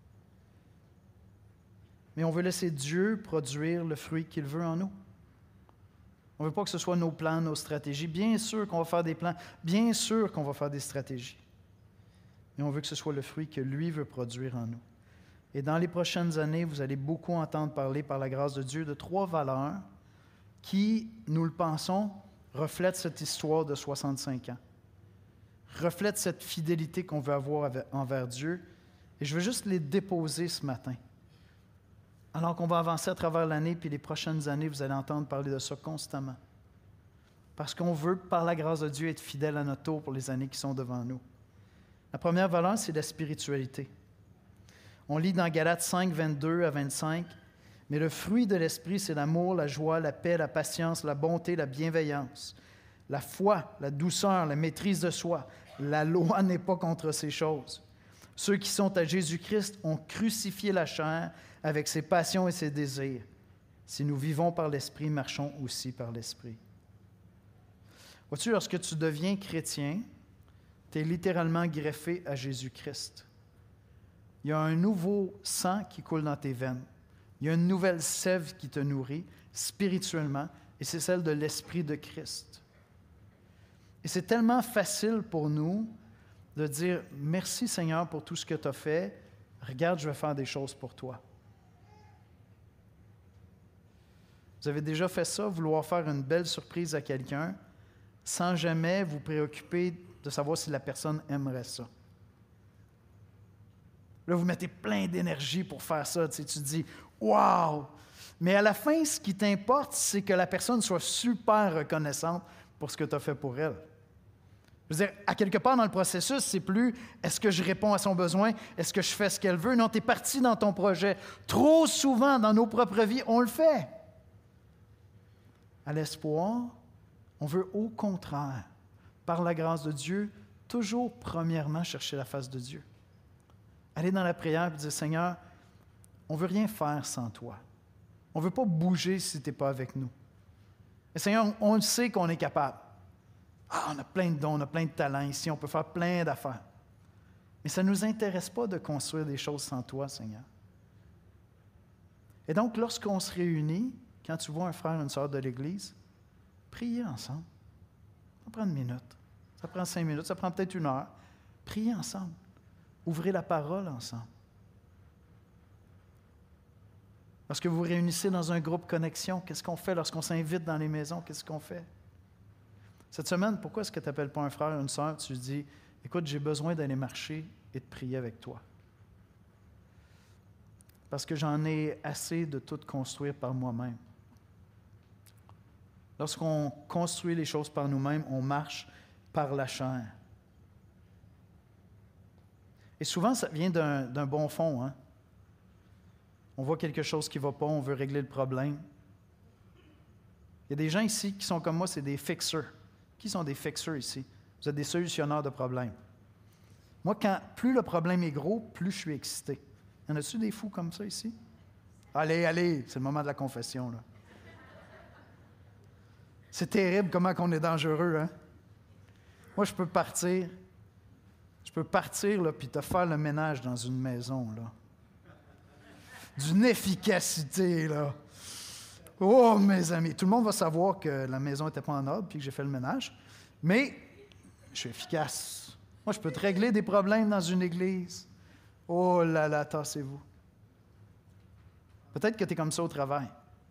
Mais on veut laisser Dieu produire le fruit qu'il veut en nous. On ne veut pas que ce soit nos plans, nos stratégies. Bien sûr qu'on va faire des plans, bien sûr qu'on va faire des stratégies. Mais on veut que ce soit le fruit que lui veut produire en nous. Et dans les prochaines années, vous allez beaucoup entendre parler, par la grâce de Dieu, de trois valeurs qui, nous le pensons, reflètent cette histoire de soixante-cinq ans. Reflètent cette fidélité qu'on veut avoir envers Dieu. Et je veux juste les déposer ce matin. Alors qu'on va avancer à travers l'année, puis les prochaines années, vous allez entendre parler de ça constamment. Parce qu'on veut, par la grâce de Dieu, être fidèle à notre tour pour les années qui sont devant nous. La première valeur, c'est la spiritualité. On lit dans Galates cinq, vingt-deux à vingt-cinq, « Mais le fruit de l'Esprit, c'est l'amour, la joie, la paix, la patience, la bonté, la bienveillance, la foi, la douceur, la maîtrise de soi. La loi n'est pas contre ces choses. Ceux qui sont à Jésus-Christ ont crucifié la chair avec ses passions et ses désirs. Si nous vivons par l'Esprit, marchons aussi par l'Esprit. » Vois-tu, lorsque tu deviens chrétien, tu es littéralement greffé à Jésus-Christ. Il y a un nouveau sang qui coule dans tes veines. Il y a une nouvelle sève qui te nourrit spirituellement, et c'est celle de l'Esprit de Christ. Et c'est tellement facile pour nous de dire « Merci Seigneur pour tout ce que tu as fait. Regarde, je vais faire des choses pour toi. » Vous avez déjà fait ça, vouloir faire une belle surprise à quelqu'un sans jamais vous préoccuper de savoir si la personne aimerait ça. Là, vous mettez plein d'énergie pour faire ça. Tu sais, tu te dis « Wow! » Mais à la fin, ce qui t'importe, c'est que la personne soit super reconnaissante pour ce que tu as fait pour elle. Je veux dire, à quelque part dans le processus, c'est plus « Est-ce que je réponds à son besoin? Est-ce que je fais ce qu'elle veut? » Non, tu es parti dans ton projet. Trop souvent, dans nos propres vies, on le fait. À l'espoir, on veut au contraire, par la grâce de Dieu, toujours premièrement chercher la face de Dieu. Aller dans la prière et dire « Seigneur, on ne veut rien faire sans toi. On ne veut pas bouger si tu n'es pas avec nous. Et Seigneur, on, on sait qu'on est capable. Ah, on a plein de dons, on a plein de talents ici, on peut faire plein d'affaires. Mais ça ne nous intéresse pas de construire des choses sans toi, Seigneur. » Et donc, lorsqu'on se réunit, quand tu vois un frère, une sœur de l'Église, priez ensemble. Ça prend une minute, ça prend cinq minutes, ça prend peut-être une heure. Priez ensemble. Ouvrez la parole ensemble. Lorsque vous vous réunissez dans un groupe connexion, qu'est-ce qu'on fait? Lorsqu'on s'invite dans les maisons, qu'est-ce qu'on fait? Cette semaine, pourquoi est-ce que tu n'appelles pas un frère ou une sœur? Tu dis, écoute, j'ai besoin d'aller marcher et de prier avec toi. Parce que j'en ai assez de tout construire par moi-même. Lorsqu'on construit les choses par nous-mêmes, on marche par la chair. Et souvent, ça vient d'un, d'un bon fond. Hein? On voit quelque chose qui ne va pas, on veut régler le problème. Il y a des gens ici qui sont comme moi, c'est des fixers. Qui sont des fixers ici? Vous êtes des solutionneurs de problèmes. Moi, quand plus le problème est gros, plus je suis excité. Y en a-tu des fous comme ça ici? Allez, allez, c'est le moment de la confession, là. C'est terrible comment on est dangereux, hein? Moi, je peux partir, je peux partir, là, puis te faire le ménage dans une maison, là. D'une efficacité, là. Oh, mes amis, tout le monde va savoir que la maison n'était pas en ordre, puis que j'ai fait le ménage, mais je suis efficace. Moi, je peux te régler des problèmes dans une église. Oh là là, tassez-vous. Peut-être que tu es comme ça au travail.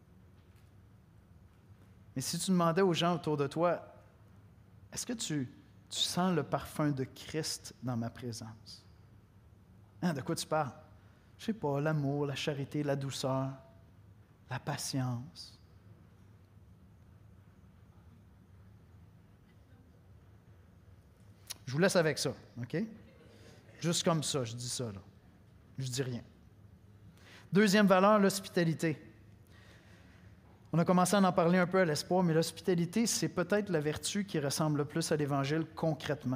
Mais si tu demandais aux gens autour de toi, est-ce que tu, tu sens le parfum de Christ dans ma présence? Hein, de quoi tu parles? Je ne sais pas, l'amour, la charité, la douceur, la patience. Je vous laisse avec ça, OK? Juste comme ça, je dis ça, là. Je dis rien. Deuxième valeur, l'hospitalité. On a commencé à en parler un peu à l'espoir, mais l'hospitalité, c'est peut-être la vertu qui ressemble le plus à l'Évangile concrètement.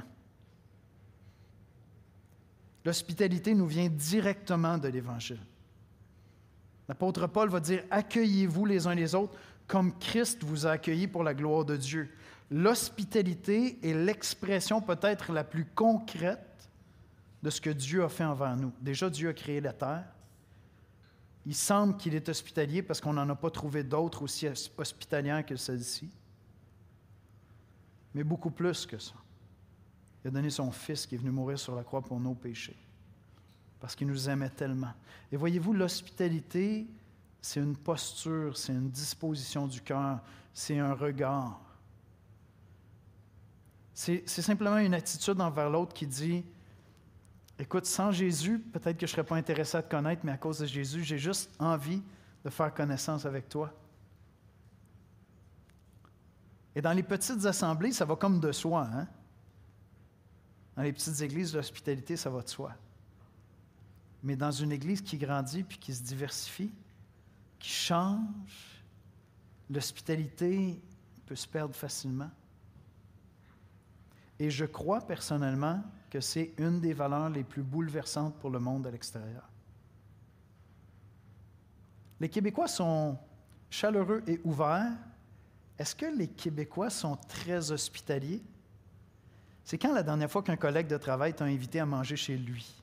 L'hospitalité nous vient directement de l'Évangile. L'apôtre Paul va dire « Accueillez-vous les uns les autres comme Christ vous a accueillis pour la gloire de Dieu. » L'hospitalité est l'expression peut-être la plus concrète de ce que Dieu a fait envers nous. Déjà, Dieu a créé la terre. Il semble qu'il est hospitalier parce qu'on n'en a pas trouvé d'autres aussi hospitalières que celle-ci. Mais beaucoup plus que ça. Il a donné son Fils qui est venu mourir sur la croix pour nos péchés. Parce qu'il nous aimait tellement. Et voyez-vous, l'hospitalité, c'est une posture, c'est une disposition du cœur, c'est un regard. C'est, c'est simplement une attitude envers l'autre qui dit « Écoute, sans Jésus, peut-être que je ne serais pas intéressé à te connaître, mais à cause de Jésus, j'ai juste envie de faire connaissance avec toi. » Et dans les petites assemblées, ça va comme de soi. Hein? Dans les petites églises, l'hospitalité, ça va de soi. Mais dans une église qui grandit puis qui se diversifie, qui change, l'hospitalité peut se perdre facilement. Et je crois personnellement que c'est une des valeurs les plus bouleversantes pour le monde à l'extérieur. Les Québécois sont chaleureux et ouverts. Est-ce que les Québécois sont très hospitaliers? C'est quand la dernière fois qu'un collègue de travail t'a invité à manger chez lui?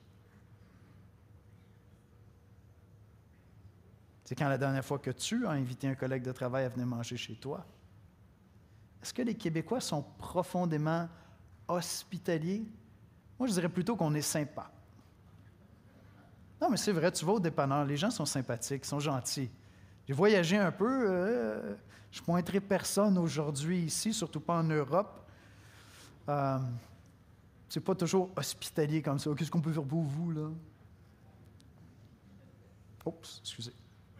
C'est quand la dernière fois que tu as invité un collègue de travail à venir manger chez toi? Est-ce que les Québécois sont profondément hospitaliers? Moi, je dirais plutôt qu'on est sympa. Non, mais c'est vrai, tu vas au dépanneur, les gens sont sympathiques, sont gentils. J'ai voyagé un peu, euh, je ne pointerai personne aujourd'hui ici, surtout pas en Europe. Euh, c'est pas toujours hospitalier comme ça. Qu'est-ce qu'on peut faire pour vous, là? Oups, excusez.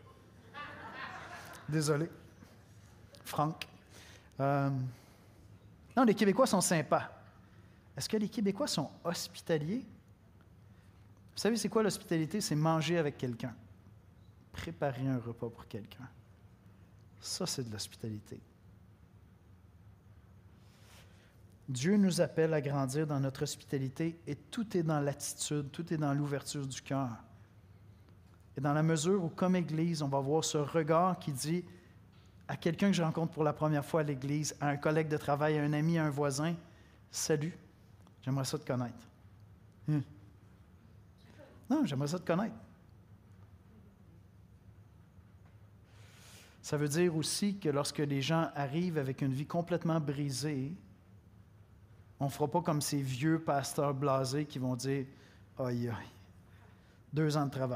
Désolé. Franck. Euh, non, les Québécois sont sympas. Est-ce que les Québécois sont hospitaliers? Vous savez, c'est quoi l'hospitalité? C'est manger avec quelqu'un. Préparer un repas pour quelqu'un. Ça, c'est de l'hospitalité. Dieu nous appelle à grandir dans notre hospitalité et tout est dans l'attitude, tout est dans l'ouverture du cœur. Et dans la mesure où, comme Église, on va avoir ce regard qui dit à quelqu'un que je rencontre pour la première fois à l'Église, à un collègue de travail, à un ami, à un voisin, « Salut, j'aimerais ça te connaître. Hum. » Non, j'aimerais ça te connaître. Ça veut dire aussi que lorsque les gens arrivent avec une vie complètement brisée, on ne fera pas comme ces vieux pasteurs blasés qui vont dire « Aïe, aïe, deux ans de travail. »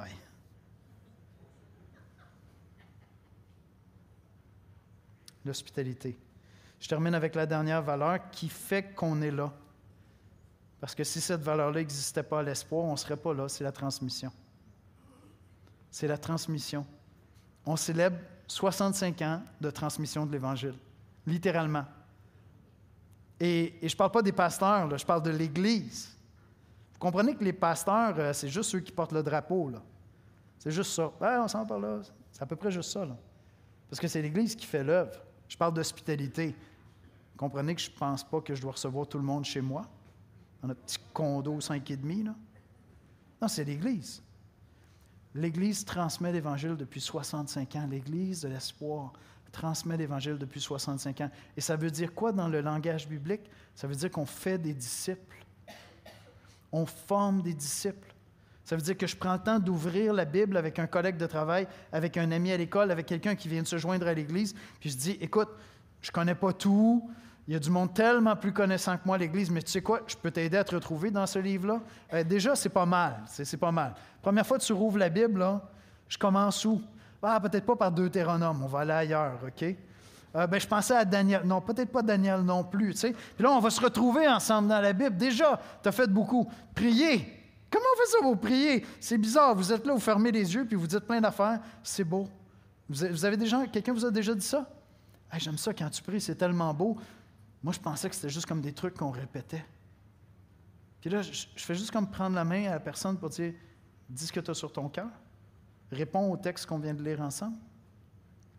L'hospitalité. Je termine avec la dernière valeur qui fait qu'on est là. Parce que si cette valeur-là n'existait pas à l'espoir, on ne serait pas là, c'est la transmission. C'est la transmission. On célèbre soixante-cinq ans de transmission de l'Évangile, littéralement. Et, et je ne parle pas des pasteurs, là, je parle de l'Église. Vous comprenez que les pasteurs, euh, c'est juste ceux qui portent le drapeau. Là. C'est juste ça. Ah, on s'en parle là. C'est à peu près juste ça. Là. Parce que c'est l'Église qui fait l'œuvre. Je parle d'hospitalité. Vous comprenez que je ne pense pas que je dois recevoir tout le monde chez moi, dans notre petit condo cinq et demi. Là. Non, c'est l'Église. L'Église transmet l'Évangile depuis soixante-cinq ans. L'Église de l'espoir transmet l'Évangile depuis soixante-cinq ans. Et ça veut dire quoi dans le langage biblique? Ça veut dire qu'on fait des disciples. On forme des disciples. Ça veut dire que je prends le temps d'ouvrir la Bible avec un collègue de travail, avec un ami à l'école, avec quelqu'un qui vient de se joindre à l'Église, puis je dis, écoute, je ne connais pas tout, il y a du monde tellement plus connaissant que moi à l'Église, mais tu sais quoi, je peux t'aider à te retrouver dans ce livre-là. Euh, déjà, c'est pas mal, c'est, c'est pas mal. Première fois que tu rouvres la Bible, là, je commence où? Ah, peut-être pas par Deutéronome, on va aller ailleurs, OK? Euh, ben, je pensais à Daniel. Non, peut-être pas Daniel non plus, tu sais. Puis là, on va se retrouver ensemble dans la Bible. Déjà, tu as fait beaucoup. Prier. Comment on fait ça, vous priez? C'est bizarre. Vous êtes là, vous fermez les yeux, puis vous dites plein d'affaires. C'est beau. Vous avez déjà, quelqu'un vous a déjà dit ça? Hey, j'aime ça quand tu pries, c'est tellement beau. Moi, je pensais que c'était juste comme des trucs qu'on répétait. Puis là, je, je fais juste comme prendre la main à la personne pour dire, dis ce que tu as sur ton cœur. Réponds au texte qu'on vient de lire ensemble.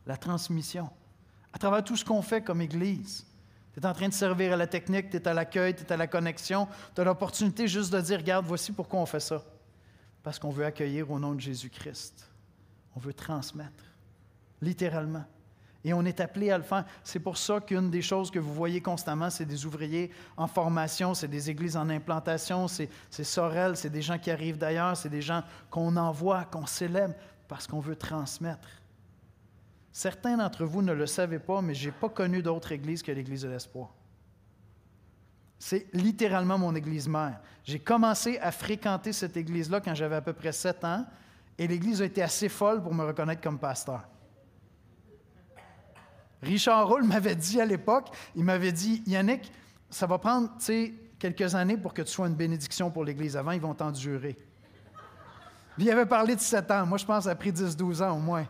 la transmission. À travers tout ce qu'on fait comme Église. Tu es en train de servir à la technique, tu es à l'accueil, tu es à la connexion. Tu as l'opportunité juste de dire, regarde, voici pourquoi on fait ça. Parce qu'on veut accueillir au nom de Jésus-Christ. On veut transmettre, littéralement. Et on est appelé à le faire. C'est pour ça qu'une des choses que vous voyez constamment, c'est des ouvriers en formation, c'est des églises en implantation, c'est, c'est Sorel, c'est des gens qui arrivent d'ailleurs, c'est des gens qu'on envoie, qu'on célèbre, parce qu'on veut transmettre. Certains d'entre vous ne le savaient pas, mais je n'ai pas connu d'autre église que l'Église de l'Espoir. C'est littéralement mon église mère. J'ai commencé à fréquenter cette église-là quand j'avais à peu près sept ans, et l'église a été assez folle pour me reconnaître comme pasteur. Richard Roule m'avait dit à l'époque, il m'avait dit, Yannick, ça va prendre quelques années pour que tu sois une bénédiction pour l'Église. Avant, ils vont t'endurer. Puis il avait parlé de sept ans. Moi, je pense que ça a pris dix douze ans au moins.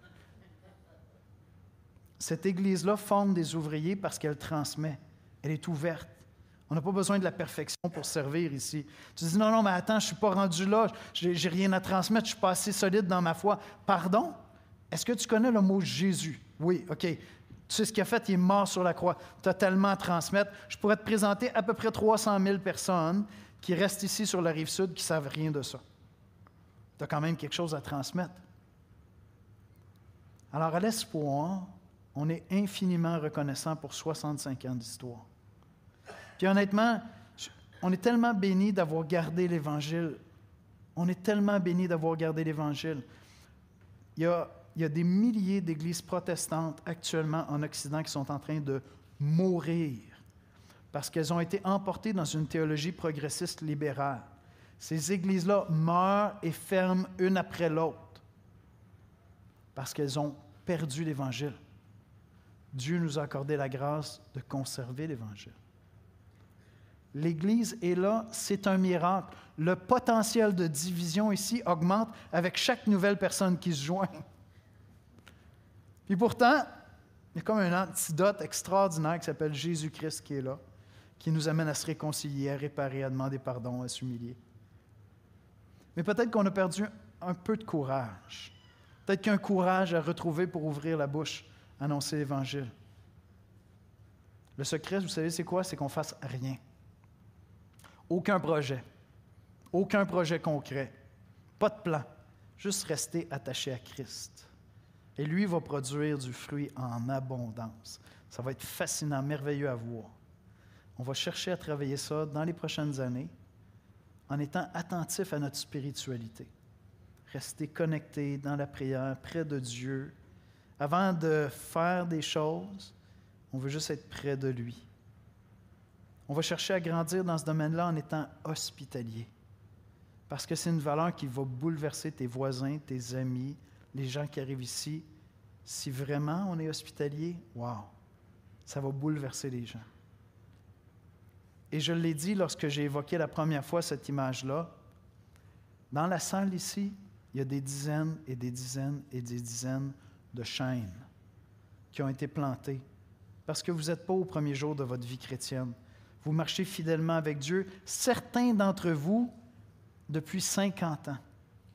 Cette Église-là forme des ouvriers parce qu'elle transmet. Elle est ouverte. On n'a pas besoin de la perfection pour servir ici. Tu dis, non, non, mais attends, je ne suis pas rendu là, je n'ai rien à transmettre, je ne suis pas assez solide dans ma foi. Pardon? Est-ce que tu connais le mot Jésus? Oui, OK. Tu sais ce qu'il a fait? Il est mort sur la croix. Totalement à transmettre. Je pourrais te présenter à peu près trois cent mille personnes qui restent ici sur la Rive-Sud qui ne savent rien de ça. Tu as quand même quelque chose à transmettre. Alors, à l'Espoir, on est infiniment reconnaissant pour soixante-cinq ans d'histoire. Puis honnêtement, on est tellement bénis d'avoir gardé l'Évangile. On est tellement bénis d'avoir gardé l'Évangile. Il y a Il y a des milliers d'églises protestantes actuellement en Occident qui sont en train de mourir parce qu'elles ont été emportées dans une théologie progressiste libérale. Ces églises-là meurent et ferment une après l'autre parce qu'elles ont perdu l'Évangile. Dieu nous a accordé la grâce de conserver l'Évangile. L'Église est là, c'est un miracle. Le potentiel de division ici augmente avec chaque nouvelle personne qui se joint. Puis pourtant, il y a comme un antidote extraordinaire qui s'appelle Jésus-Christ qui est là, qui nous amène à se réconcilier, à réparer, à demander pardon, à s'humilier. Mais peut-être qu'on a perdu un peu de courage. Peut-être qu'il y a un courage à retrouver pour ouvrir la bouche, annoncer l'Évangile. Le secret, vous savez, c'est quoi? C'est qu'on ne fasse rien. Aucun projet. Aucun projet concret. Pas de plan. Juste rester attaché à Christ. Et lui va produire du fruit en abondance. Ça va être fascinant, merveilleux à voir. On va chercher à travailler ça dans les prochaines années en étant attentif à notre spiritualité. Rester connecté dans la prière, près de Dieu. Avant de faire des choses, on veut juste être près de lui. On va chercher à grandir dans ce domaine-là en étant hospitalier. Parce que c'est une valeur qui va bouleverser tes voisins, tes amis, les gens qui arrivent ici. Si vraiment on est hospitalier, wow, ça va bouleverser les gens. Et je l'ai dit lorsque j'ai évoqué la première fois cette image-là, dans la salle ici, il y a des dizaines et des dizaines et des dizaines de chaînes qui ont été plantées parce que vous n'êtes pas au premier jour de votre vie chrétienne. Vous marchez fidèlement avec Dieu, certains d'entre vous, depuis cinquante ans.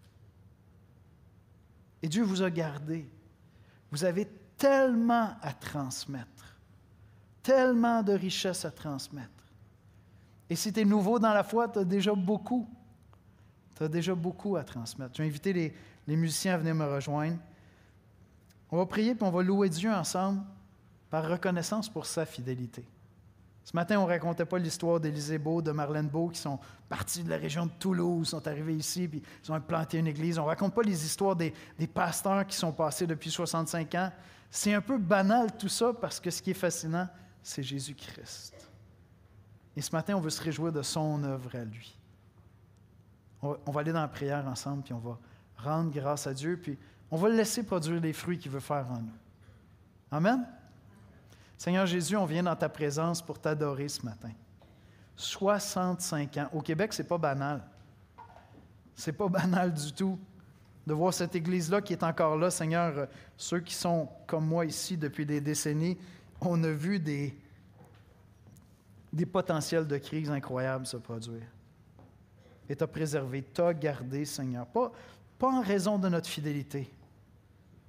Et Dieu vous a gardé. Vous avez tellement à transmettre, tellement de richesses à transmettre. Et si tu es nouveau dans la foi, tu as déjà beaucoup. Tu as déjà beaucoup à transmettre. Je vais inviter les, les musiciens à venir me rejoindre. On va prier puis on va louer Dieu ensemble par reconnaissance pour sa fidélité. Ce matin, on ne racontait pas l'histoire d'Élisée Beau, de Marlène Beau, qui sont partis de la région de Toulouse, sont arrivés ici, puis ils ont implanté une église. On ne raconte pas les histoires des, des pasteurs qui sont passés depuis soixante-cinq ans. C'est un peu banal tout ça, parce que ce qui est fascinant, c'est Jésus-Christ. Et ce matin, on veut se réjouir de son œuvre à lui. On va, on va aller dans la prière ensemble, puis on va rendre grâce à Dieu, puis on va le laisser produire les fruits qu'il veut faire en nous. Amen? Seigneur Jésus, on vient dans ta présence pour t'adorer ce matin. soixante-cinq ans. Au Québec, ce n'est pas banal. Ce n'est pas banal du tout de voir cette Église-là qui est encore là. Seigneur, ceux qui sont comme moi ici depuis des décennies, on a vu des, des potentiels de crise incroyables se produire. Et tu as préservé, tu as gardé, Seigneur. Pas, pas en raison de notre fidélité,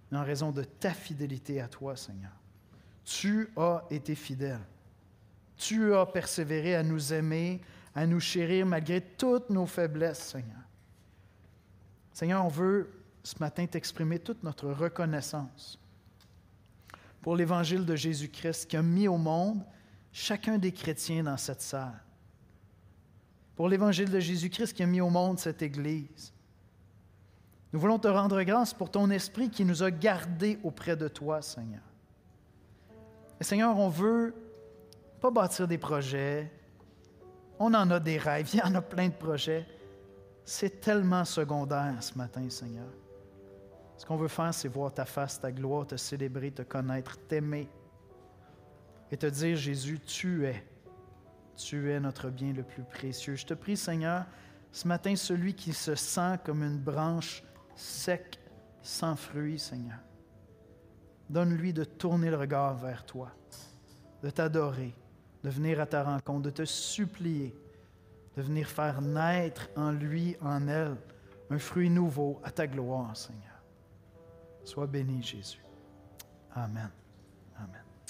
mais en raison de ta fidélité à toi, Seigneur. Tu as été fidèle. Tu as persévéré à nous aimer, à nous chérir malgré toutes nos faiblesses, Seigneur. Seigneur, on veut ce matin t'exprimer toute notre reconnaissance pour l'Évangile de Jésus-Christ qui a mis au monde chacun des chrétiens dans cette salle. Pour l'Évangile de Jésus-Christ qui a mis au monde cette Église. Nous voulons te rendre grâce pour ton esprit qui nous a gardés auprès de toi, Seigneur. Et Seigneur, on veut pas bâtir des projets. On en a des rêves, il y en a plein de projets. C'est tellement secondaire ce matin, Seigneur. Ce qu'on veut faire, c'est voir ta face, ta gloire, te célébrer, te connaître, t'aimer et te dire, Jésus, tu es. Tu es notre bien le plus précieux. Je te prie, Seigneur, ce matin, celui qui se sent comme une branche sec, sans fruit, Seigneur, donne-lui de tourner le regard vers toi, de t'adorer, de venir à ta rencontre, de te supplier, de venir faire naître en lui, en elle, un fruit nouveau à ta gloire, Seigneur. Sois béni, Jésus. Amen.